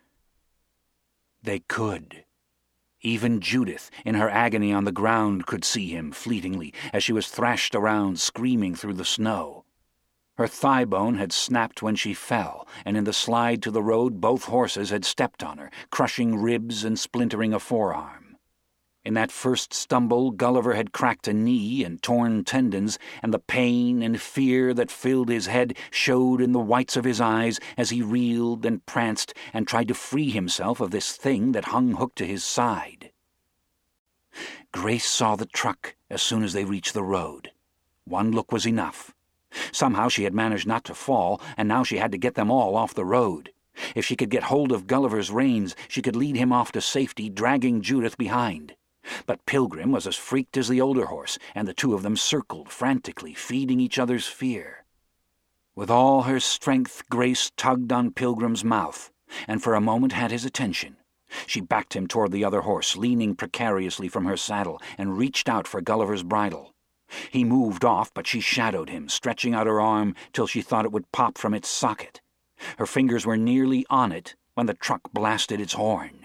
Speaker 3: They could. Even Judith, in her agony on the ground, could see him fleetingly as she was thrashed around, screaming through the snow. Her thigh bone had snapped when she fell, and in the slide to the road both horses had stepped on her, crushing ribs and splintering a forearm. In that first stumble, Gulliver had cracked a knee and torn tendons, and the pain and fear that filled his head showed in the whites of his eyes as he reeled and pranced and tried to free himself of this thing that hung hooked to his side. Grace saw the truck as soon as they reached the road. One look was enough. Somehow she had managed not to fall, and now she had to get them all off the road. If she could get hold of Gulliver's reins, she could lead him off to safety, dragging Judith behind. But Pilgrim was as freaked as the older horse, and the two of them circled frantically, feeding each other's fear. With all her strength, Grace tugged on Pilgrim's mouth, and for a moment had his attention. She backed him toward the other horse, leaning precariously from her saddle, and reached out for Gulliver's bridle. He moved off, but she shadowed him, stretching out her arm till she thought it would pop from its socket. Her fingers were nearly on it when the truck blasted its horn.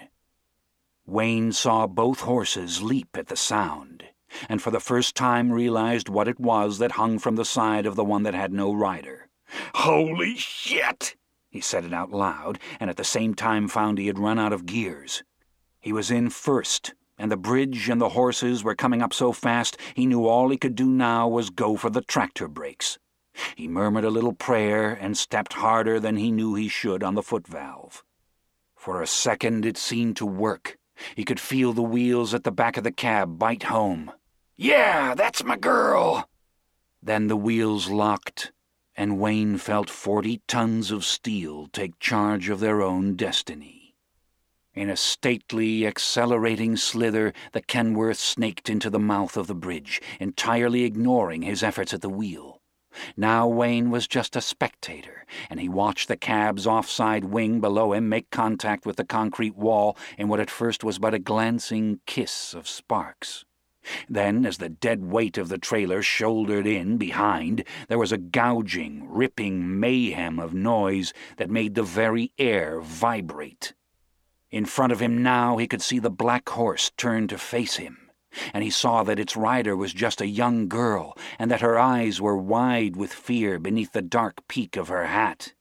Speaker 3: Wayne saw both horses leap at the sound, and for the first time realized what it was that hung from the side of the one that had no rider. "Holy shit!" He said it out loud, and at the same time found he had run out of gears. He was in first, and the bridge and the horses were coming up so fast he knew all he could do now was go for the tractor brakes. He murmured a little prayer and stepped harder than he knew he should on the foot valve. For a second it seemed to work. He could feel the wheels at the back of the cab bite home. "Yeah, that's my girl!" Then the wheels locked, and Wayne felt forty tons of steel take charge of their own destiny. In a stately, accelerating slither, the Kenworth snaked into the mouth of the bridge, entirely ignoring his efforts at the wheel. Now Wayne was just a spectator, and he watched the cab's offside wing below him make contact with the concrete wall in what at first was but a glancing kiss of sparks. Then, as the dead weight of the trailer shouldered in behind, there was a gouging, ripping mayhem of noise that made the very air vibrate. In front of him now he could see the black horse turn to face him, and he saw that its rider was just a young girl, and that her eyes were wide with fear beneath the dark peak of her hat.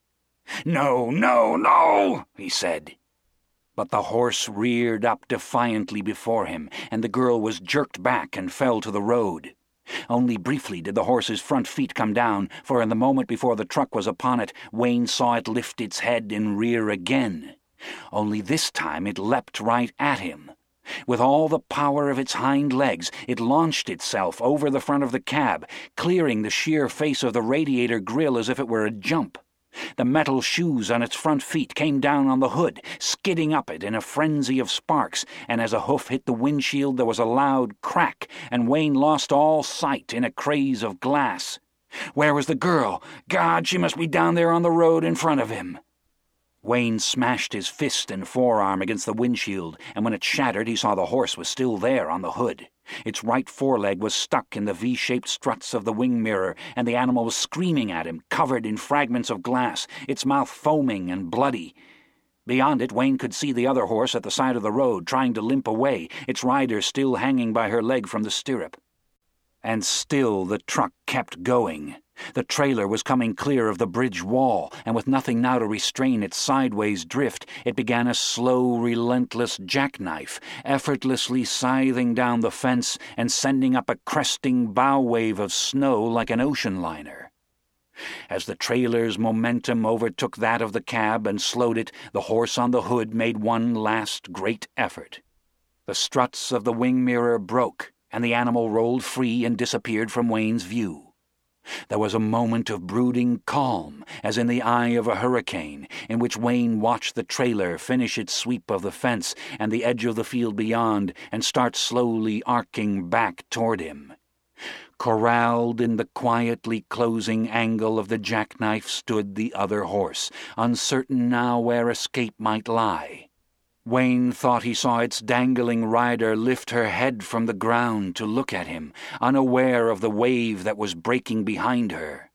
Speaker 3: "No, no, no," he said. But the horse reared up defiantly before him, and the girl was jerked back and fell to the road. Only briefly did the horse's front feet come down, for in the moment before the truck was upon it, Wayne saw it lift its head and rear again. Only this time it leapt right at him. With all the power of its hind legs, it launched itself over the front of the cab, clearing the sheer face of the radiator grill as if it were a jump. The metal shoes on its front feet came down on the hood, skidding up it in a frenzy of sparks, and as a hoof hit the windshield there was a loud crack, and Wayne lost all sight in a craze of glass. Where was the girl? God, she must be down there on the road in front of him. Wayne smashed his fist and forearm against the windshield, and when it shattered he saw the horse was still there on the hood. Its right foreleg was stuck in the V-shaped struts of the wing mirror, and the animal was screaming at him, covered in fragments of glass, its mouth foaming and bloody. Beyond it, Wayne could see the other horse at the side of the road, trying to limp away, its rider still hanging by her leg from the stirrup. And still the truck kept going. The trailer was coming clear of the bridge wall, and with nothing now to restrain its sideways drift, it began a slow, relentless jackknife, effortlessly scything down the fence and sending up a cresting bow wave of snow like an ocean liner. As the trailer's momentum overtook that of the cab and slowed it, the horse on the hood made one last great effort. The struts of the wing mirror broke, and the animal rolled free and disappeared from Wayne's view. There was a moment of brooding calm, as in the eye of a hurricane, in which Wayne watched the trailer finish its sweep of the fence and the edge of the field beyond and start slowly arcing back toward him. Corralled in the quietly closing angle of the jackknife stood the other horse, uncertain now where escape might lie. Wayne thought he saw its dangling rider lift her head from the ground to look at him, unaware of the wave that was breaking behind her.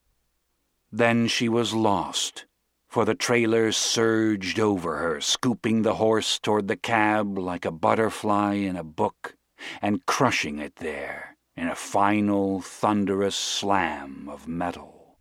Speaker 3: Then she was lost, for the trailer surged over her, scooping the horse toward the cab like a butterfly in a book, and crushing it there in a final, thunderous slam of metal.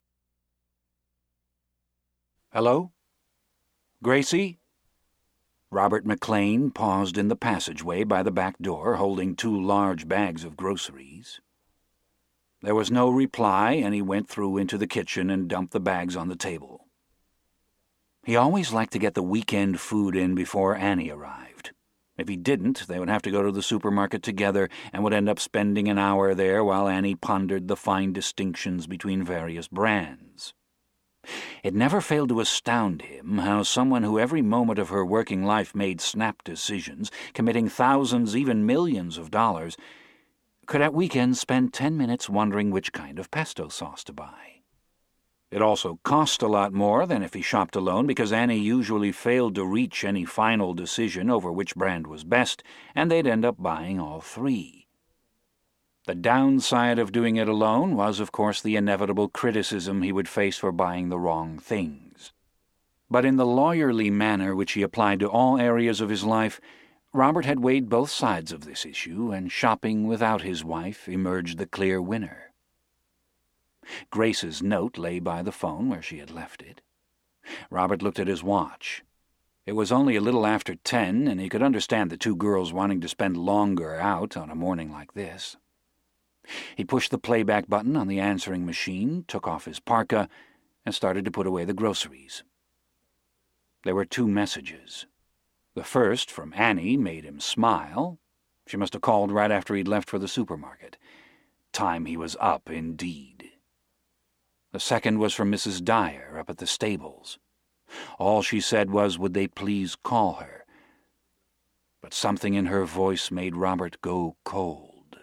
Speaker 3: "Hello? Gracie?" Robert McLean paused in the passageway by the back door, holding two large bags of groceries. There was no reply, and he went through into the kitchen and dumped the bags on the table. He always liked to get the weekend food in before Annie arrived. If he didn't, they would have to go to the supermarket together and would end up spending an hour there while Annie pondered the fine distinctions between various brands. It never failed to astound him how someone who every moment of her working life made snap decisions, committing thousands, even millions of dollars, could at weekends spend ten minutes wondering which kind of pesto sauce to buy. It also cost a lot more than if he shopped alone, because Annie usually failed to reach any final decision over which brand was best, and they'd end up buying all three. The downside of doing it alone was, of course, the inevitable criticism he would face for buying the wrong things. But in the lawyerly manner which he applied to all areas of his life, Robert had weighed both sides of this issue, and shopping without his wife emerged the clear winner. Grace's note lay by the phone where she had left it. Robert looked at his watch. It was only a little after ten, and he could understand the two girls wanting to spend longer out on a morning like this. He pushed the playback button on the answering machine, took off his parka, and started to put away the groceries. There were two messages. The first, from Annie, made him smile. She must have called right after he'd left for the supermarket. Time he was up, indeed. The second was from Missus Dyer up at the stables. All she said was, would they please call her? But something in her voice made Robert go cold.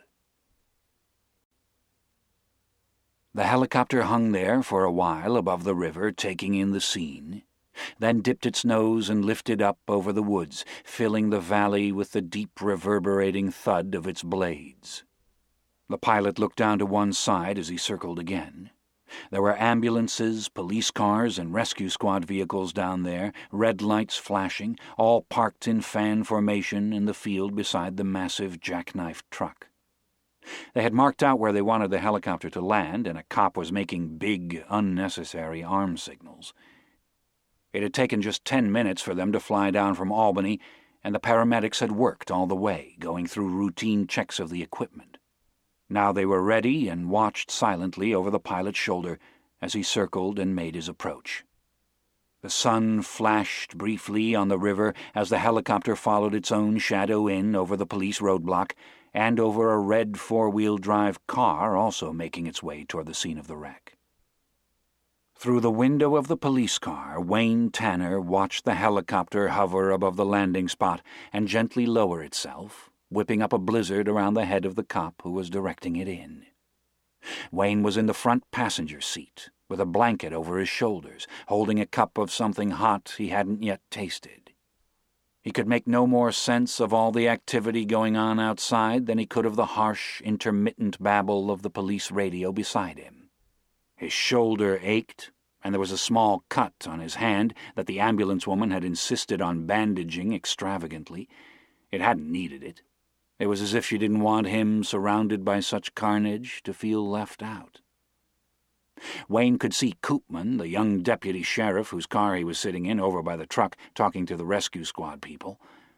Speaker 3: The helicopter hung there for a while above the river, taking in the scene, then dipped its nose and lifted up over the woods, filling the valley with the deep reverberating thud of its blades. The pilot looked down to one side as he circled again. There were ambulances, police cars, and rescue squad vehicles down there, red lights flashing, all parked in fan formation in the field beside the massive jackknife truck. They had marked out where they wanted the helicopter to land, and a cop was making big, unnecessary arm signals. It had taken just ten minutes for them to fly down from Albany, and the paramedics had worked all the way, going through routine checks of the equipment. Now they were ready and watched silently over the pilot's shoulder as he circled and made his approach. The sun flashed briefly on the river as the helicopter followed its own shadow in over the police roadblock and over a red four-wheel drive car also making its way toward the scene of the wreck. Through the window of the police car, Wayne Tanner watched the helicopter hover above the landing spot and gently lower itself, whipping up a blizzard around the head of the cop who was directing it in. Wayne was in the front passenger seat, with a blanket over his shoulders, holding a cup of something hot he hadn't yet tasted. He could make no more sense of all the activity going on outside than he could of the harsh, intermittent babble of the police radio beside him. His shoulder ached, and there was a small cut on his hand that the ambulance woman had insisted on bandaging extravagantly. It hadn't needed it. It was as if she didn't want him, surrounded by such carnage, to feel left out. Wayne could see Koopman, the young deputy sheriff whose car he was sitting in over by the truck, talking to the rescue squad people.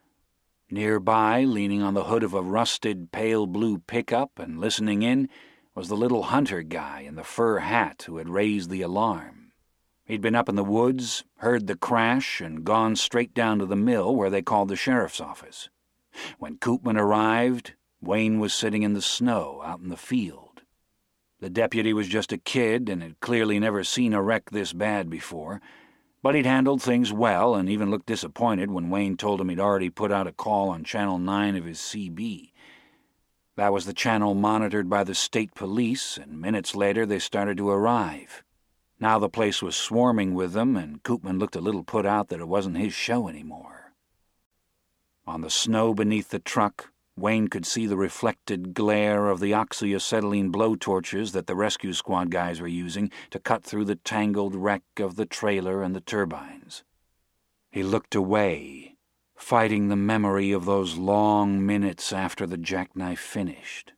Speaker 3: Nearby, leaning on the hood of a rusted pale blue pickup and listening in, was the little hunter guy in the fur hat who had raised the alarm. He'd been up in the woods, heard the crash, and gone straight down to the mill where they called the sheriff's office. When Koopman arrived, Wayne was sitting in the snow out in the field. The deputy was just a kid and had clearly never seen a wreck this bad before, but he'd handled things well and even looked disappointed when Wayne told him he'd already put out a call on Channel nine of his C B. That was the channel monitored by the state police, and minutes later they started to arrive. Now the place was swarming with them, and Koopman looked a little put out that it wasn't his show anymore. On the snow beneath the truck, Wayne could see the reflected glare of the oxyacetylene blowtorches that the rescue squad guys were using to cut through the tangled wreck of the trailer and the turbines. He looked away, fighting the memory of those long minutes after the jackknife finished.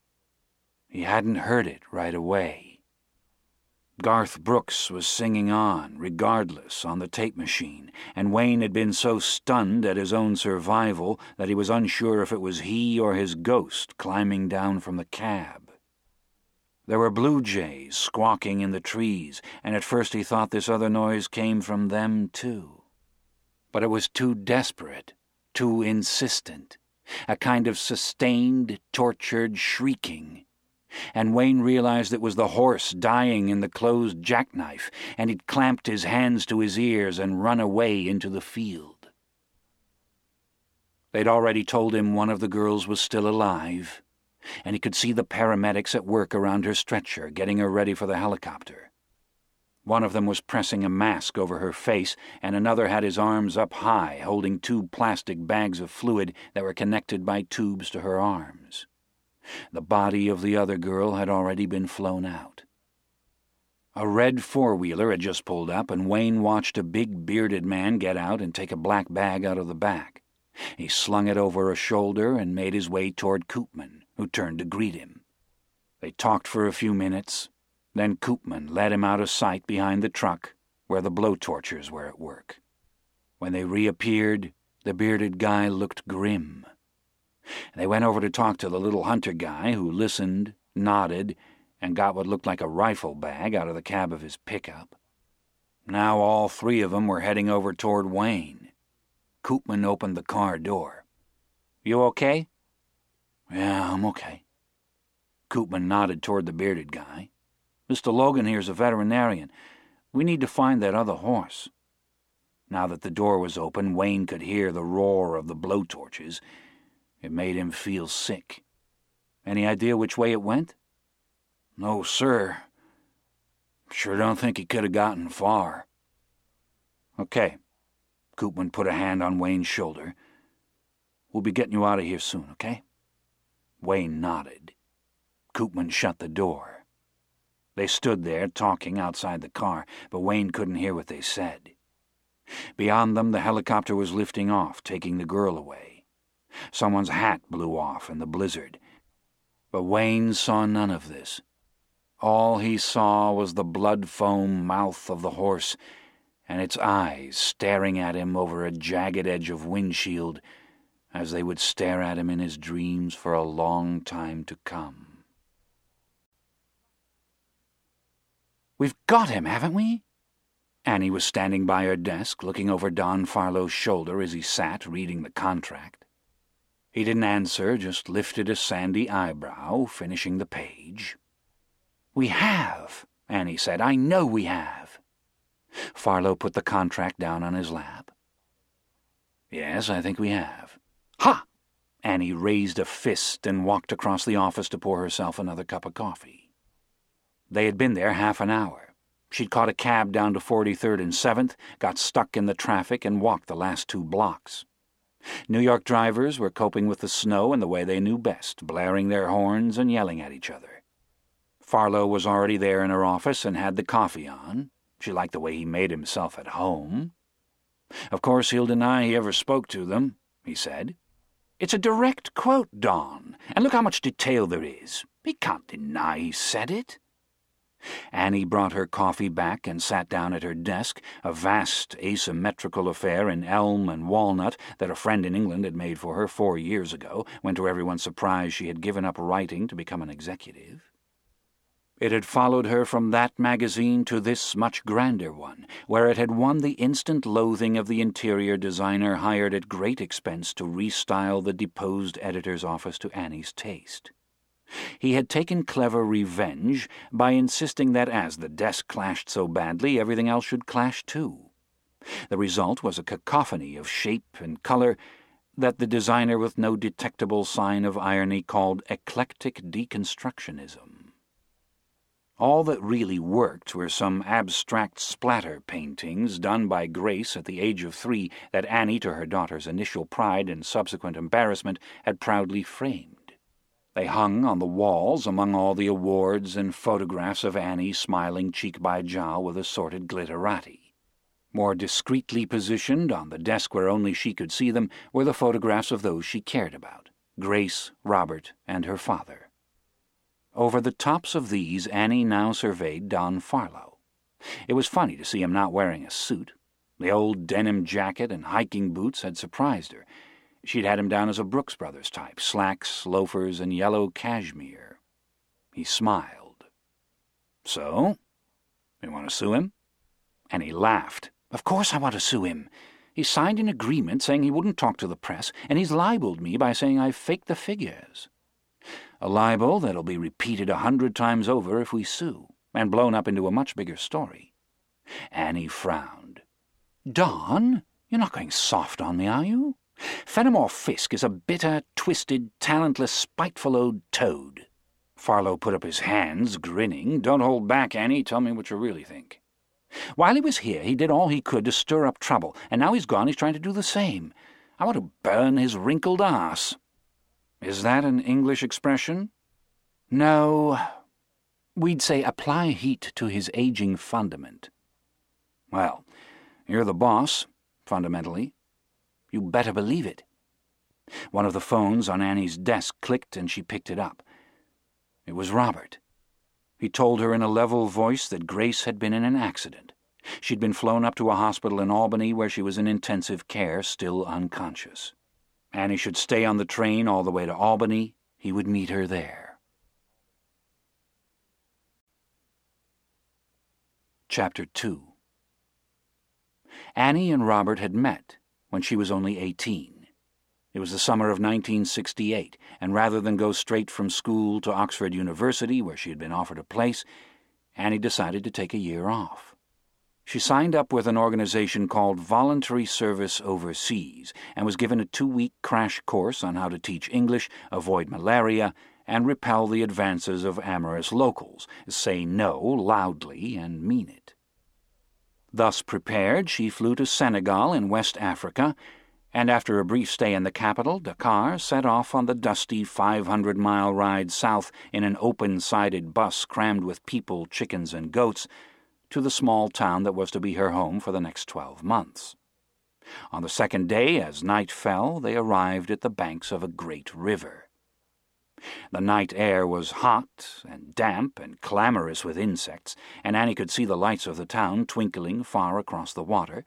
Speaker 3: He hadn't heard it right away. Garth Brooks was singing on, regardless, on the tape machine, and Wayne had been so stunned at his own survival that he was unsure if it was he or his ghost climbing down from the cab. There were blue jays squawking in the trees, and at first he thought this other noise came from them too. But it was too desperate, too insistent, a kind of sustained, tortured shrieking. And Wayne realized it was the horse dying in the closed jackknife, and he'd clamped his hands to his ears and run away into the field. They'd already told him one of the girls was still alive, and he could see the paramedics at work around her stretcher, getting her ready for the helicopter. One of them was pressing a mask over her face, and another had his arms up high, holding two plastic bags of fluid that were connected by tubes to her arms. The body of the other girl had already been flown out. A red four-wheeler had just pulled up, and Wayne watched a big bearded man get out and take a black bag out of the back. He slung it over a shoulder and made his way toward Koopman, who turned to greet him. They talked for a few minutes. Then Koopman led him out of sight behind the truck where the blowtorchers were at work. When they reappeared, the bearded guy looked grim. They went over to talk to the little hunter guy, who listened, nodded, and got what looked like a rifle bag out of the cab of his pickup. Now all three of them were heading over toward Wayne. Koopman opened the car door. "You okay?" "Yeah, I'm okay." Koopman nodded toward the bearded guy. "Mister Logan here's a veterinarian. We need to find that other horse." Now that the door was open, Wayne could hear the roar of the blowtorches. It made him feel sick. "Any idea which way it went?" "No, sir. Sure don't think he could have gotten far." "Okay." Koopman put a hand on Wayne's shoulder. "We'll be getting you out of here soon, okay?" Wayne nodded. Koopman shut the door. They stood there, talking outside the car, but Wayne couldn't hear what they said. Beyond them, the helicopter was lifting off, taking the girl away. Someone's hat blew off in the blizzard. But Wayne saw none of this. All he saw was the blood-foam mouth of the horse and its eyes staring at him over a jagged edge of windshield, as they would stare at him in his dreams for a long time to come. "We've got him, haven't we?" Annie was standing by her desk, looking over Don Farlow's shoulder as he sat reading the contract. He didn't answer, just lifted a sandy eyebrow, finishing the page. "We have," Annie said. "I know we have." Farlow put the contract down on his lap. "Yes, I think we have." "Ha!" Annie raised a fist and walked across the office to pour herself another cup of coffee. They had been there half an hour. She'd caught a cab down to forty-third and seventh, got stuck in the traffic, and walked the last two blocks. New York drivers were coping with the snow in the way they knew best, blaring their horns and yelling at each other. Farlow was already there in her office and had the coffee on. She liked the way he made himself at home. "Of course he'll deny he ever spoke to them," he said. "It's a direct quote, Don, and look how much detail there is. He can't deny he said it." Annie brought her coffee back and sat down at her desk, a vast asymmetrical affair in elm and walnut that a friend in England had made for her four years ago, when to everyone's surprise she had given up writing to become an executive. It had followed her from that magazine to this much grander one, where it had won the instant loathing of the interior designer hired at great expense to restyle the deposed editor's office to Annie's taste. He had taken clever revenge by insisting that as the desk clashed so badly, everything else should clash too. The result was a cacophony of shape and color that the designer with no detectable sign of irony called eclectic deconstructionism. All that really worked were some abstract splatter paintings done by Grace at the age of three that Annie, to her daughter's initial pride and subsequent embarrassment, had proudly framed. They hung on the walls among all the awards and photographs of Annie smiling cheek by jowl with assorted glitterati. More discreetly positioned on the desk where only she could see them were the photographs of those she cared about, Grace, Robert, and her father. Over the tops of these Annie now surveyed Don Farlow. It was funny to see him not wearing a suit. The old denim jacket and hiking boots had surprised her. She'd had him down as a Brooks Brothers type, slacks, loafers, and yellow cashmere. He smiled. "So, you want to sue him?" And he laughed. "Of course I want to sue him. He signed an agreement saying he wouldn't talk to the press, and he's libeled me by saying I've faked the figures. A libel that'll be repeated a hundred times over if we sue, and blown up into a much bigger story." Annie frowned. "Don, you're not going soft on me, are you? Fenimore Fisk is a bitter, twisted, talentless, spiteful old toad." Farlow put up his hands, grinning. "Don't hold back, Annie. Tell me what you really think." While he was here, he did all he could to stir up trouble, and now he's gone, he's trying to do the same. I want to burn his wrinkled arse. Is that an English expression? No. We'd say apply heat to his aging fundament. Well, you're the boss, fundamentally. You better believe it. One of the phones on Annie's desk clicked, and she picked it up. It was Robert. He told her in a level voice that Grace had been in an accident. She'd been flown up to a hospital in Albany where she was in intensive care, still unconscious. Annie should stay on the train all the way to Albany. He would meet her there. Chapter two. Annie and Robert had met when she was only eighteen. It was the summer of nineteen sixty-eight, and rather than go straight from school to Oxford University, where she had been offered a place, Annie decided to take a year off. She signed up with an organization called Voluntary Service Overseas and was given a two-week crash course on how to teach English, avoid malaria, and repel the advances of amorous locals, say no loudly and mean it. Thus prepared, she flew to Senegal in West Africa, and after a brief stay in the capital, Dakar, set off on the dusty five hundred mile ride south in an open-sided bus crammed with people, chickens, and goats to the small town that was to be her home for the next twelve months. On the second day, as night fell, they arrived at the banks of a great river. The night air was hot and damp and clamorous with insects, and Annie could see the lights of the town twinkling far across the water.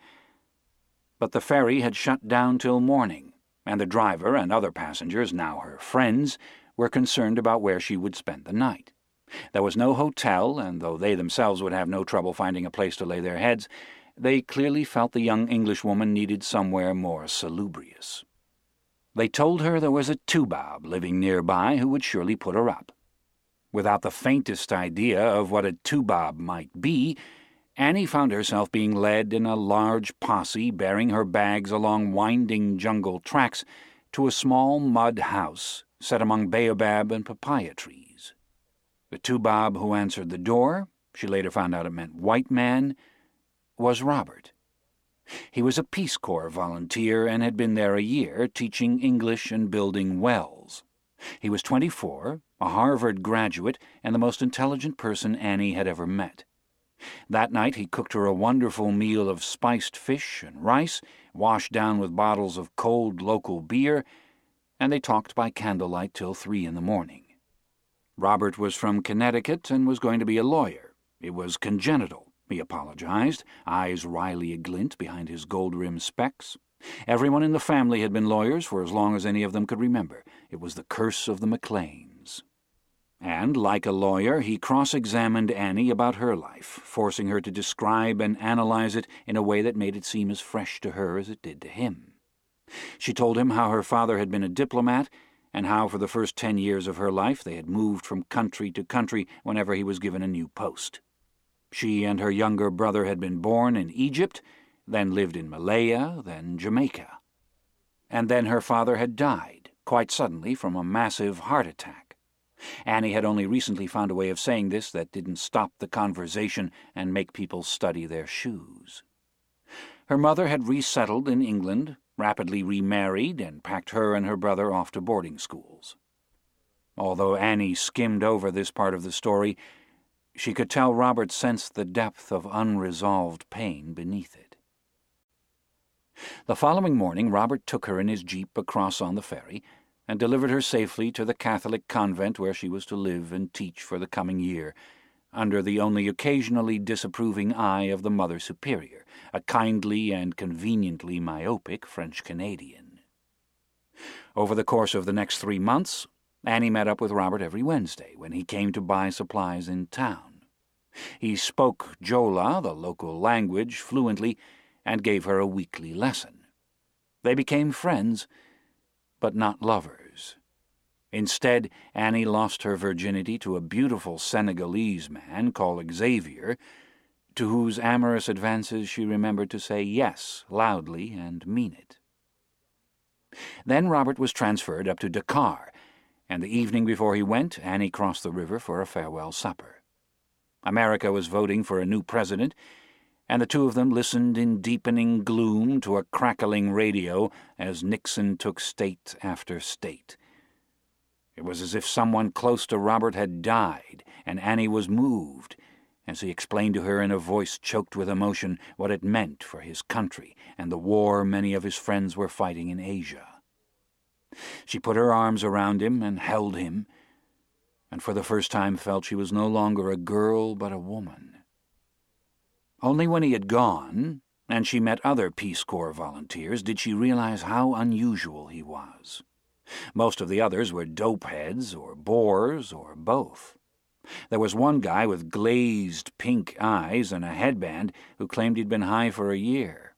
Speaker 3: But the ferry had shut down till morning, and the driver and other passengers, now her friends, were concerned about where she would spend the night. There was no hotel, and though they themselves would have no trouble finding a place to lay their heads, they clearly felt the young Englishwoman needed somewhere more salubrious. They told her there was a Toubab living nearby who would surely put her up. Without the faintest idea of what a Toubab might be, Annie found herself being led in a large posse bearing her bags along winding jungle tracks to a small mud house set among baobab and papaya trees. The Toubab who answered the door, she later found out it meant white man, was Robert. He was a Peace Corps volunteer and had been there a year teaching English and building wells. He was twenty-four, a Harvard graduate, and the most intelligent person Annie had ever met. That night he cooked her a wonderful meal of spiced fish and rice, washed down with bottles of cold local beer, and they talked by candlelight till three in the morning. Robert was from Connecticut and was going to be a lawyer. It was congenital, he apologized, eyes wryly aglint behind his gold-rimmed specs. Everyone in the family had been lawyers for as long as any of them could remember. It was the curse of the McLeans. And, like a lawyer, he cross-examined Annie about her life, forcing her to describe and analyze it in a way that made it seem as fresh to her as it did to him. She told him how her father had been a diplomat, and how for the first ten years of her life they had moved from country to country whenever he was given a new post. She and her younger brother had been born in Egypt, then lived in Malaya, then Jamaica. And then her father had died, quite suddenly, from a massive heart attack. Annie had only recently found a way of saying this that didn't stop the conversation and make people study their shoes. Her mother had resettled in England, rapidly remarried, and packed her and her brother off to boarding schools. Although Annie skimmed over this part of the story, she could tell Robert sensed the depth of unresolved pain beneath it. The following morning Robert took her in his jeep across on the ferry and delivered her safely to the Catholic convent where she was to live and teach for the coming year, under the only occasionally disapproving eye of the Mother Superior, a kindly and conveniently myopic French-Canadian. Over the course of the next three months, Annie met up with Robert every Wednesday when he came to buy supplies in town. He spoke Jola, the local language, fluently, and gave her a weekly lesson. They became friends, but not lovers. Instead, Annie lost her virginity to a beautiful Senegalese man called Xavier, to whose amorous advances she remembered to say yes loudly and mean it. Then Robert was transferred up to Dakar, and the evening before he went, Annie crossed the river for a farewell supper. America was voting for a new president, and the two of them listened in deepening gloom to a crackling radio as Nixon took state after state. It was as if someone close to Robert had died, and Annie was moved, as he explained to her in a voice choked with emotion what it meant for his country and the war many of his friends were fighting in Asia. She put her arms around him and held him, and for the first time felt she was no longer a girl but a woman. Only when he had gone, and she met other Peace Corps volunteers, did she realize how unusual he was. Most of the others were dopeheads or bores or both. There was one guy with glazed pink eyes and a headband who claimed he'd been high for a year.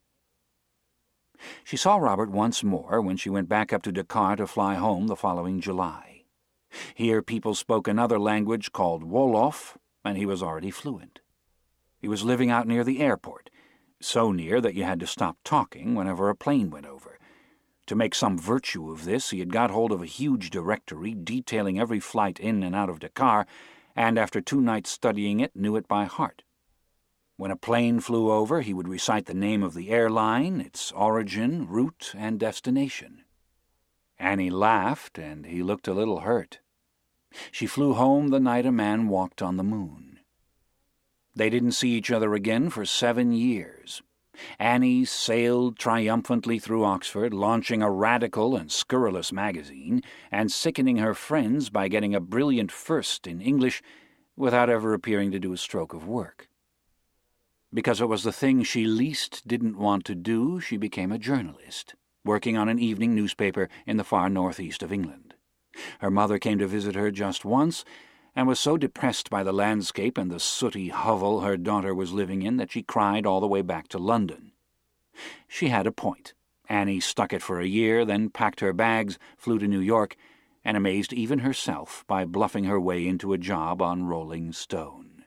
Speaker 3: She saw Robert once more when she went back up to Dakar to fly home the following July. Here people spoke another language called Wolof, and he was already fluent. He was living out near the airport, so near that you had to stop talking whenever a plane went over. To make some virtue of this, he had got hold of a huge directory detailing every flight in and out of Dakar, and after two nights studying it, knew it by heart. When a plane flew over, he would recite the name of the airline, its origin, route, and destination. Annie laughed, and he looked a little hurt. She flew home the night a man walked on the moon. They didn't see each other again for seven years. Annie sailed triumphantly through Oxford, launching a radical and scurrilous magazine, and sickening her friends by getting a brilliant first in English without ever appearing to do a stroke of work. Because it was the thing she least didn't want to do, she became a journalist, working on an evening newspaper in the far northeast of England. Her mother came to visit her just once, and was so depressed by the landscape and the sooty hovel her daughter was living in that she cried all the way back to London. She had a point. Annie stuck it for a year, then packed her bags, flew to New York, and amazed even herself by bluffing her way into a job on Rolling Stone.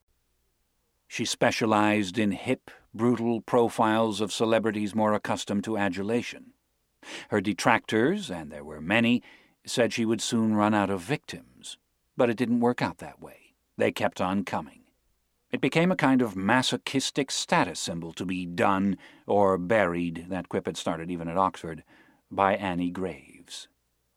Speaker 3: She specialized in hip, brutal profiles of celebrities more accustomed to adulation. Her detractors, and there were many, said she would soon run out of victims. But it didn't work out that way. They kept on coming. It became a kind of masochistic status symbol to be done or buried, that quip had started even at Oxford, by Annie Graves.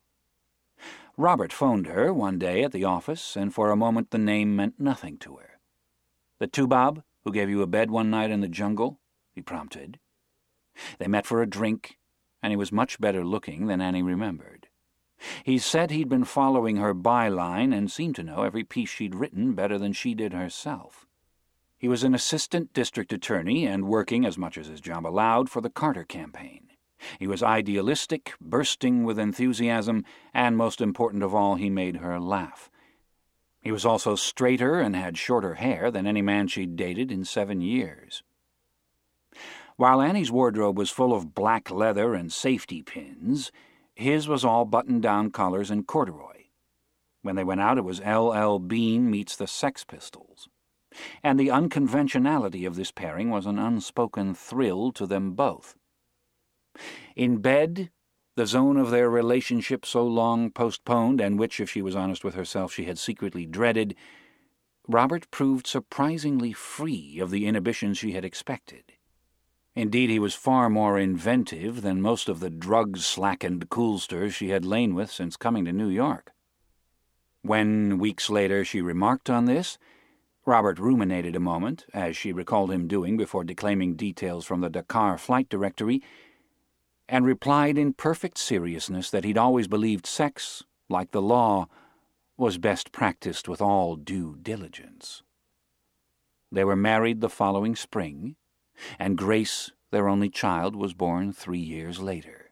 Speaker 3: Robert phoned her one day at the office, and for a moment the name meant nothing to her. "The Toubab who gave you a bed one night in the jungle?" he prompted. They met for a drink, and he was much better looking than Annie remembered. He said he'd been following her byline and seemed to know every piece she'd written better than she did herself. He was an assistant district attorney and working, as much as his job allowed, for the Carter campaign. He was idealistic, bursting with enthusiasm, and most important of all, he made her laugh. He was also straighter and had shorter hair than any man she'd dated in seven years. While Annie's wardrobe was full of black leather and safety pins, his was all button-down collars and corduroy. When they went out, it was L L Bean meets the Sex Pistols. And the unconventionality of this pairing was an unspoken thrill to them both. In bed, the zone of their relationship so long postponed, and which, if she was honest with herself, she had secretly dreaded, Robert proved surprisingly free of the inhibitions she had expected. Indeed, he was far more inventive than most of the drug-slackened coolsters she had lain with since coming to New York. When, weeks later, she remarked on this, Robert ruminated a moment, as she recalled him doing before declaiming details from the Dakar flight directory, and replied in perfect seriousness that he'd always believed sex, like the law, was best practiced with all due diligence. They were married the following spring, and Grace, their only child, was born three years later.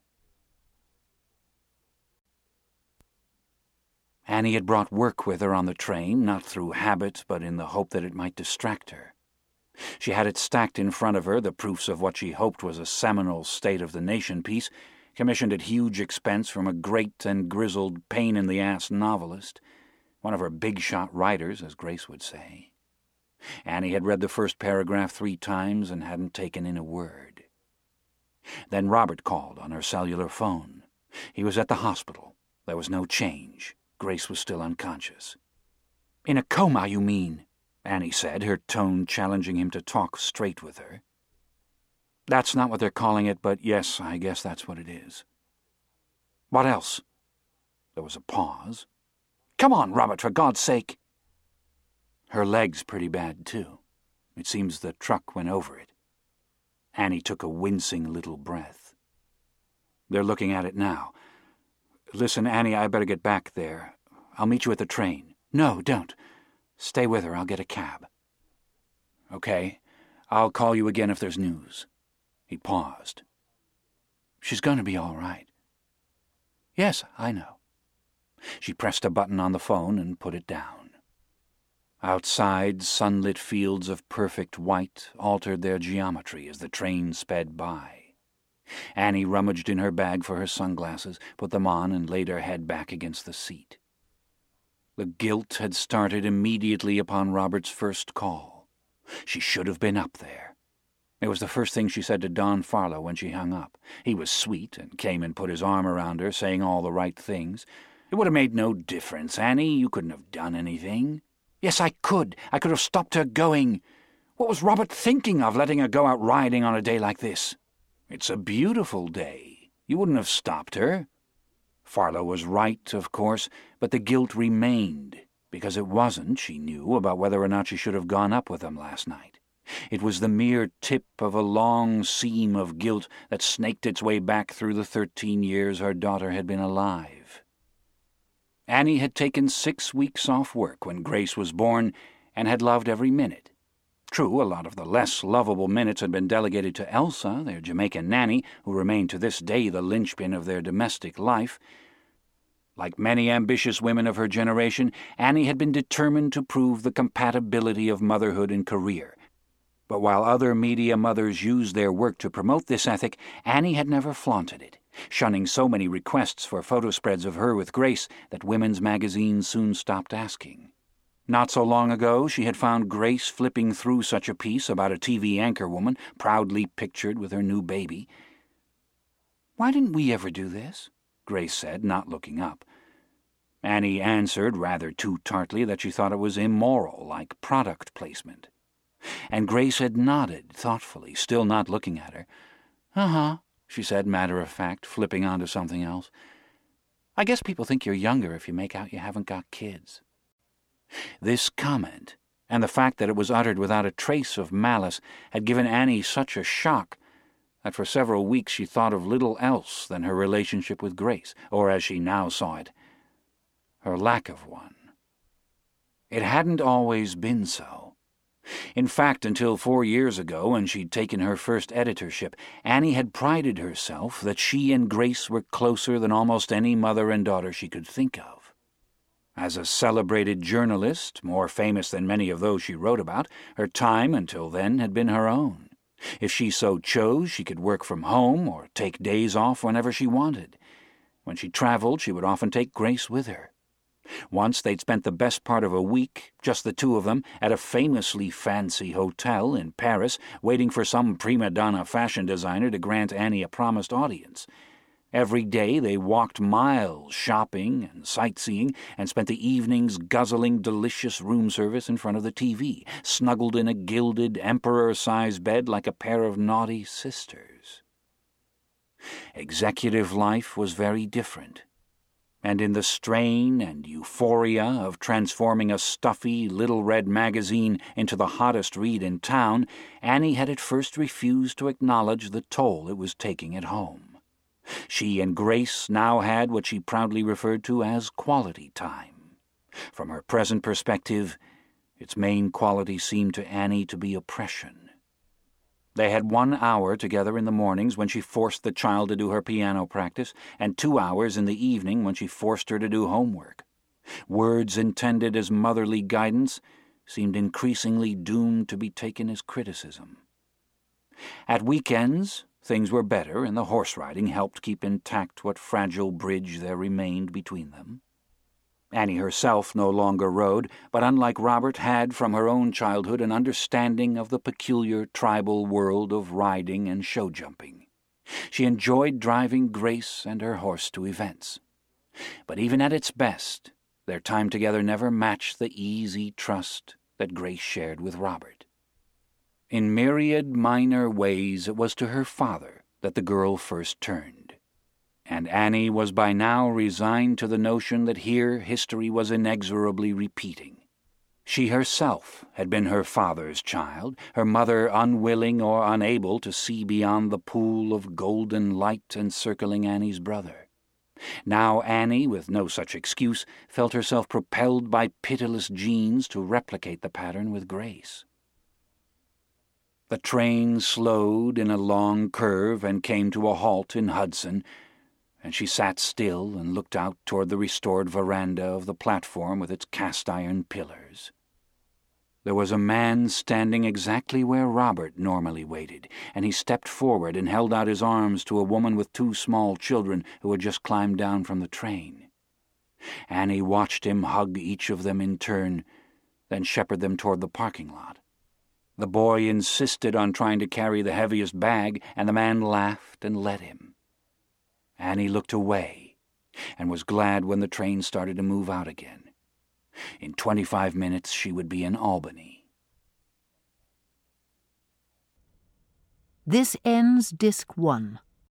Speaker 3: Annie had brought work with her on the train, not through habit, but in the hope that it might distract her. She had it stacked in front of her, the proofs of what she hoped was a seminal State of the Nation piece, commissioned at huge expense from a great and grizzled pain-in-the-ass novelist, one of her big-shot writers, as Grace would say. Annie had read the first paragraph three times and hadn't taken in a word. Then Robert called on her cellular phone. He was at the hospital. There was no change. Grace was still unconscious. "In a coma, you mean?" Annie said, her tone challenging him to talk straight with her. That's not what they're calling it, but yes, I guess that's what it is. What else? There was a pause. Come on, Robert, for God's sake. Her leg's pretty bad, too. It seems the truck went over it. Annie took a wincing little breath. They're looking at it now. Listen, Annie, I better get back there. I'll meet you at the train. No, don't. Stay with her. I'll get a cab. Okay. I'll call you again if there's news. He paused. She's going to be all right. Yes, I know. She pressed a button on the phone and put it down. Outside, sunlit fields of perfect white altered their geometry as the train sped by. Annie rummaged in her bag for her sunglasses, put them on, and laid her head back against the seat. The guilt had started immediately upon Robert's first call. She should have been up there. It was the first thing she said to Don Farlow when she hung up. He was sweet and came and put his arm around her, saying all the right things. It would have made no difference, Annie. You couldn't have done anything. Yes, I could. I could have stopped her going. What was Robert thinking of, letting her go out riding on a day like this? It's a beautiful day. You wouldn't have stopped her. Farlow was right, of course, but the guilt remained, because it wasn't, she knew, about whether or not she should have gone up with him last night. It was the mere tip of a long seam of guilt that snaked its way back through the thirteen years her daughter had been alive. Annie had taken six weeks off work when Grace was born and had loved every minute. True, a lot of the less lovable minutes had been delegated to Elsa, their Jamaican nanny, who remained to this day the linchpin of their domestic life. Like many ambitious women of her generation, Annie had been determined to prove the compatibility of motherhood and career. But while other media mothers used their work to promote this ethic, Annie had never flaunted it, shunning so many requests for photo spreads of her with Grace that women's magazines soon stopped asking. Not so long ago, she had found Grace flipping through such a piece about a T V anchorwoman proudly pictured with her new baby. "Why didn't we ever do this?" Grace said, not looking up. Annie answered rather too tartly that she thought it was immoral, like product placement. And Grace had nodded thoughtfully, still not looking at her. "Uh-huh," she said, matter-of-fact, flipping onto something else. "I guess people think you're younger if you make out you haven't got kids." This comment, and the fact that it was uttered without a trace of malice, had given Annie such a shock that for several weeks she thought of little else than her relationship with Grace, or as she now saw it, her lack of one. It hadn't always been so. In fact, until four years ago, when she'd taken her first editorship, Annie had prided herself that she and Grace were closer than almost any mother and daughter she could think of. As a celebrated journalist, more famous than many of those she wrote about, her time until then had been her own. If she so chose, she could work from home or take days off whenever she wanted. When she traveled, she would often take Grace with her. Once they'd spent the best part of a week, just the two of them, at a famously fancy hotel in Paris, waiting for some prima donna fashion designer to grant Annie a promised audience. Every day they walked miles shopping and sightseeing and spent the evenings guzzling delicious room service in front of the T V, snuggled in a gilded, emperor-sized bed like a pair of naughty sisters. Executive life was very different, and in the strain and euphoria of transforming a stuffy little red magazine into the hottest read in town, Annie had at first refused to acknowledge the toll it was taking at home. She and Grace now had what she proudly referred to as quality time. From her present perspective, its main quality seemed to Annie to be oppression. They had one hour together in the mornings when she forced the child to do her piano practice, and two hours in the evening when she forced her to do homework. Words intended as motherly guidance seemed increasingly doomed to be taken as criticism. At weekends, things were better, and the horse riding helped keep intact what fragile bridge there remained between them. Annie herself no longer rode, but unlike Robert had from her own childhood an understanding of the peculiar tribal world of riding and show-jumping. She enjoyed driving Grace and her horse to events. But even at its best, their time together never matched the easy trust that Grace shared with Robert. In myriad minor ways it was to her father that the girl first turned, and Annie was by now resigned to the notion that here history was inexorably repeating. She herself had been her father's child, her mother unwilling or unable to see beyond the pool of golden light encircling Annie's brother. Now Annie, with no such excuse, felt herself propelled by pitiless genes to replicate the pattern with Grace. The train slowed in a long curve and came to a halt in Hudson, and she sat still and looked out toward the restored veranda of the platform with its cast-iron pillars. There was a man standing exactly where Robert normally waited, and he stepped forward and held out his arms to a woman with two small children who had just climbed down from the train. Annie watched him hug each of them in turn, then shepherd them toward the parking lot. The boy insisted on trying to carry the heaviest bag, and the man laughed and let him. Annie looked away and was glad when the train started to move out again. In twenty-five minutes she would be in Albany.
Speaker 1: This ends Disc One.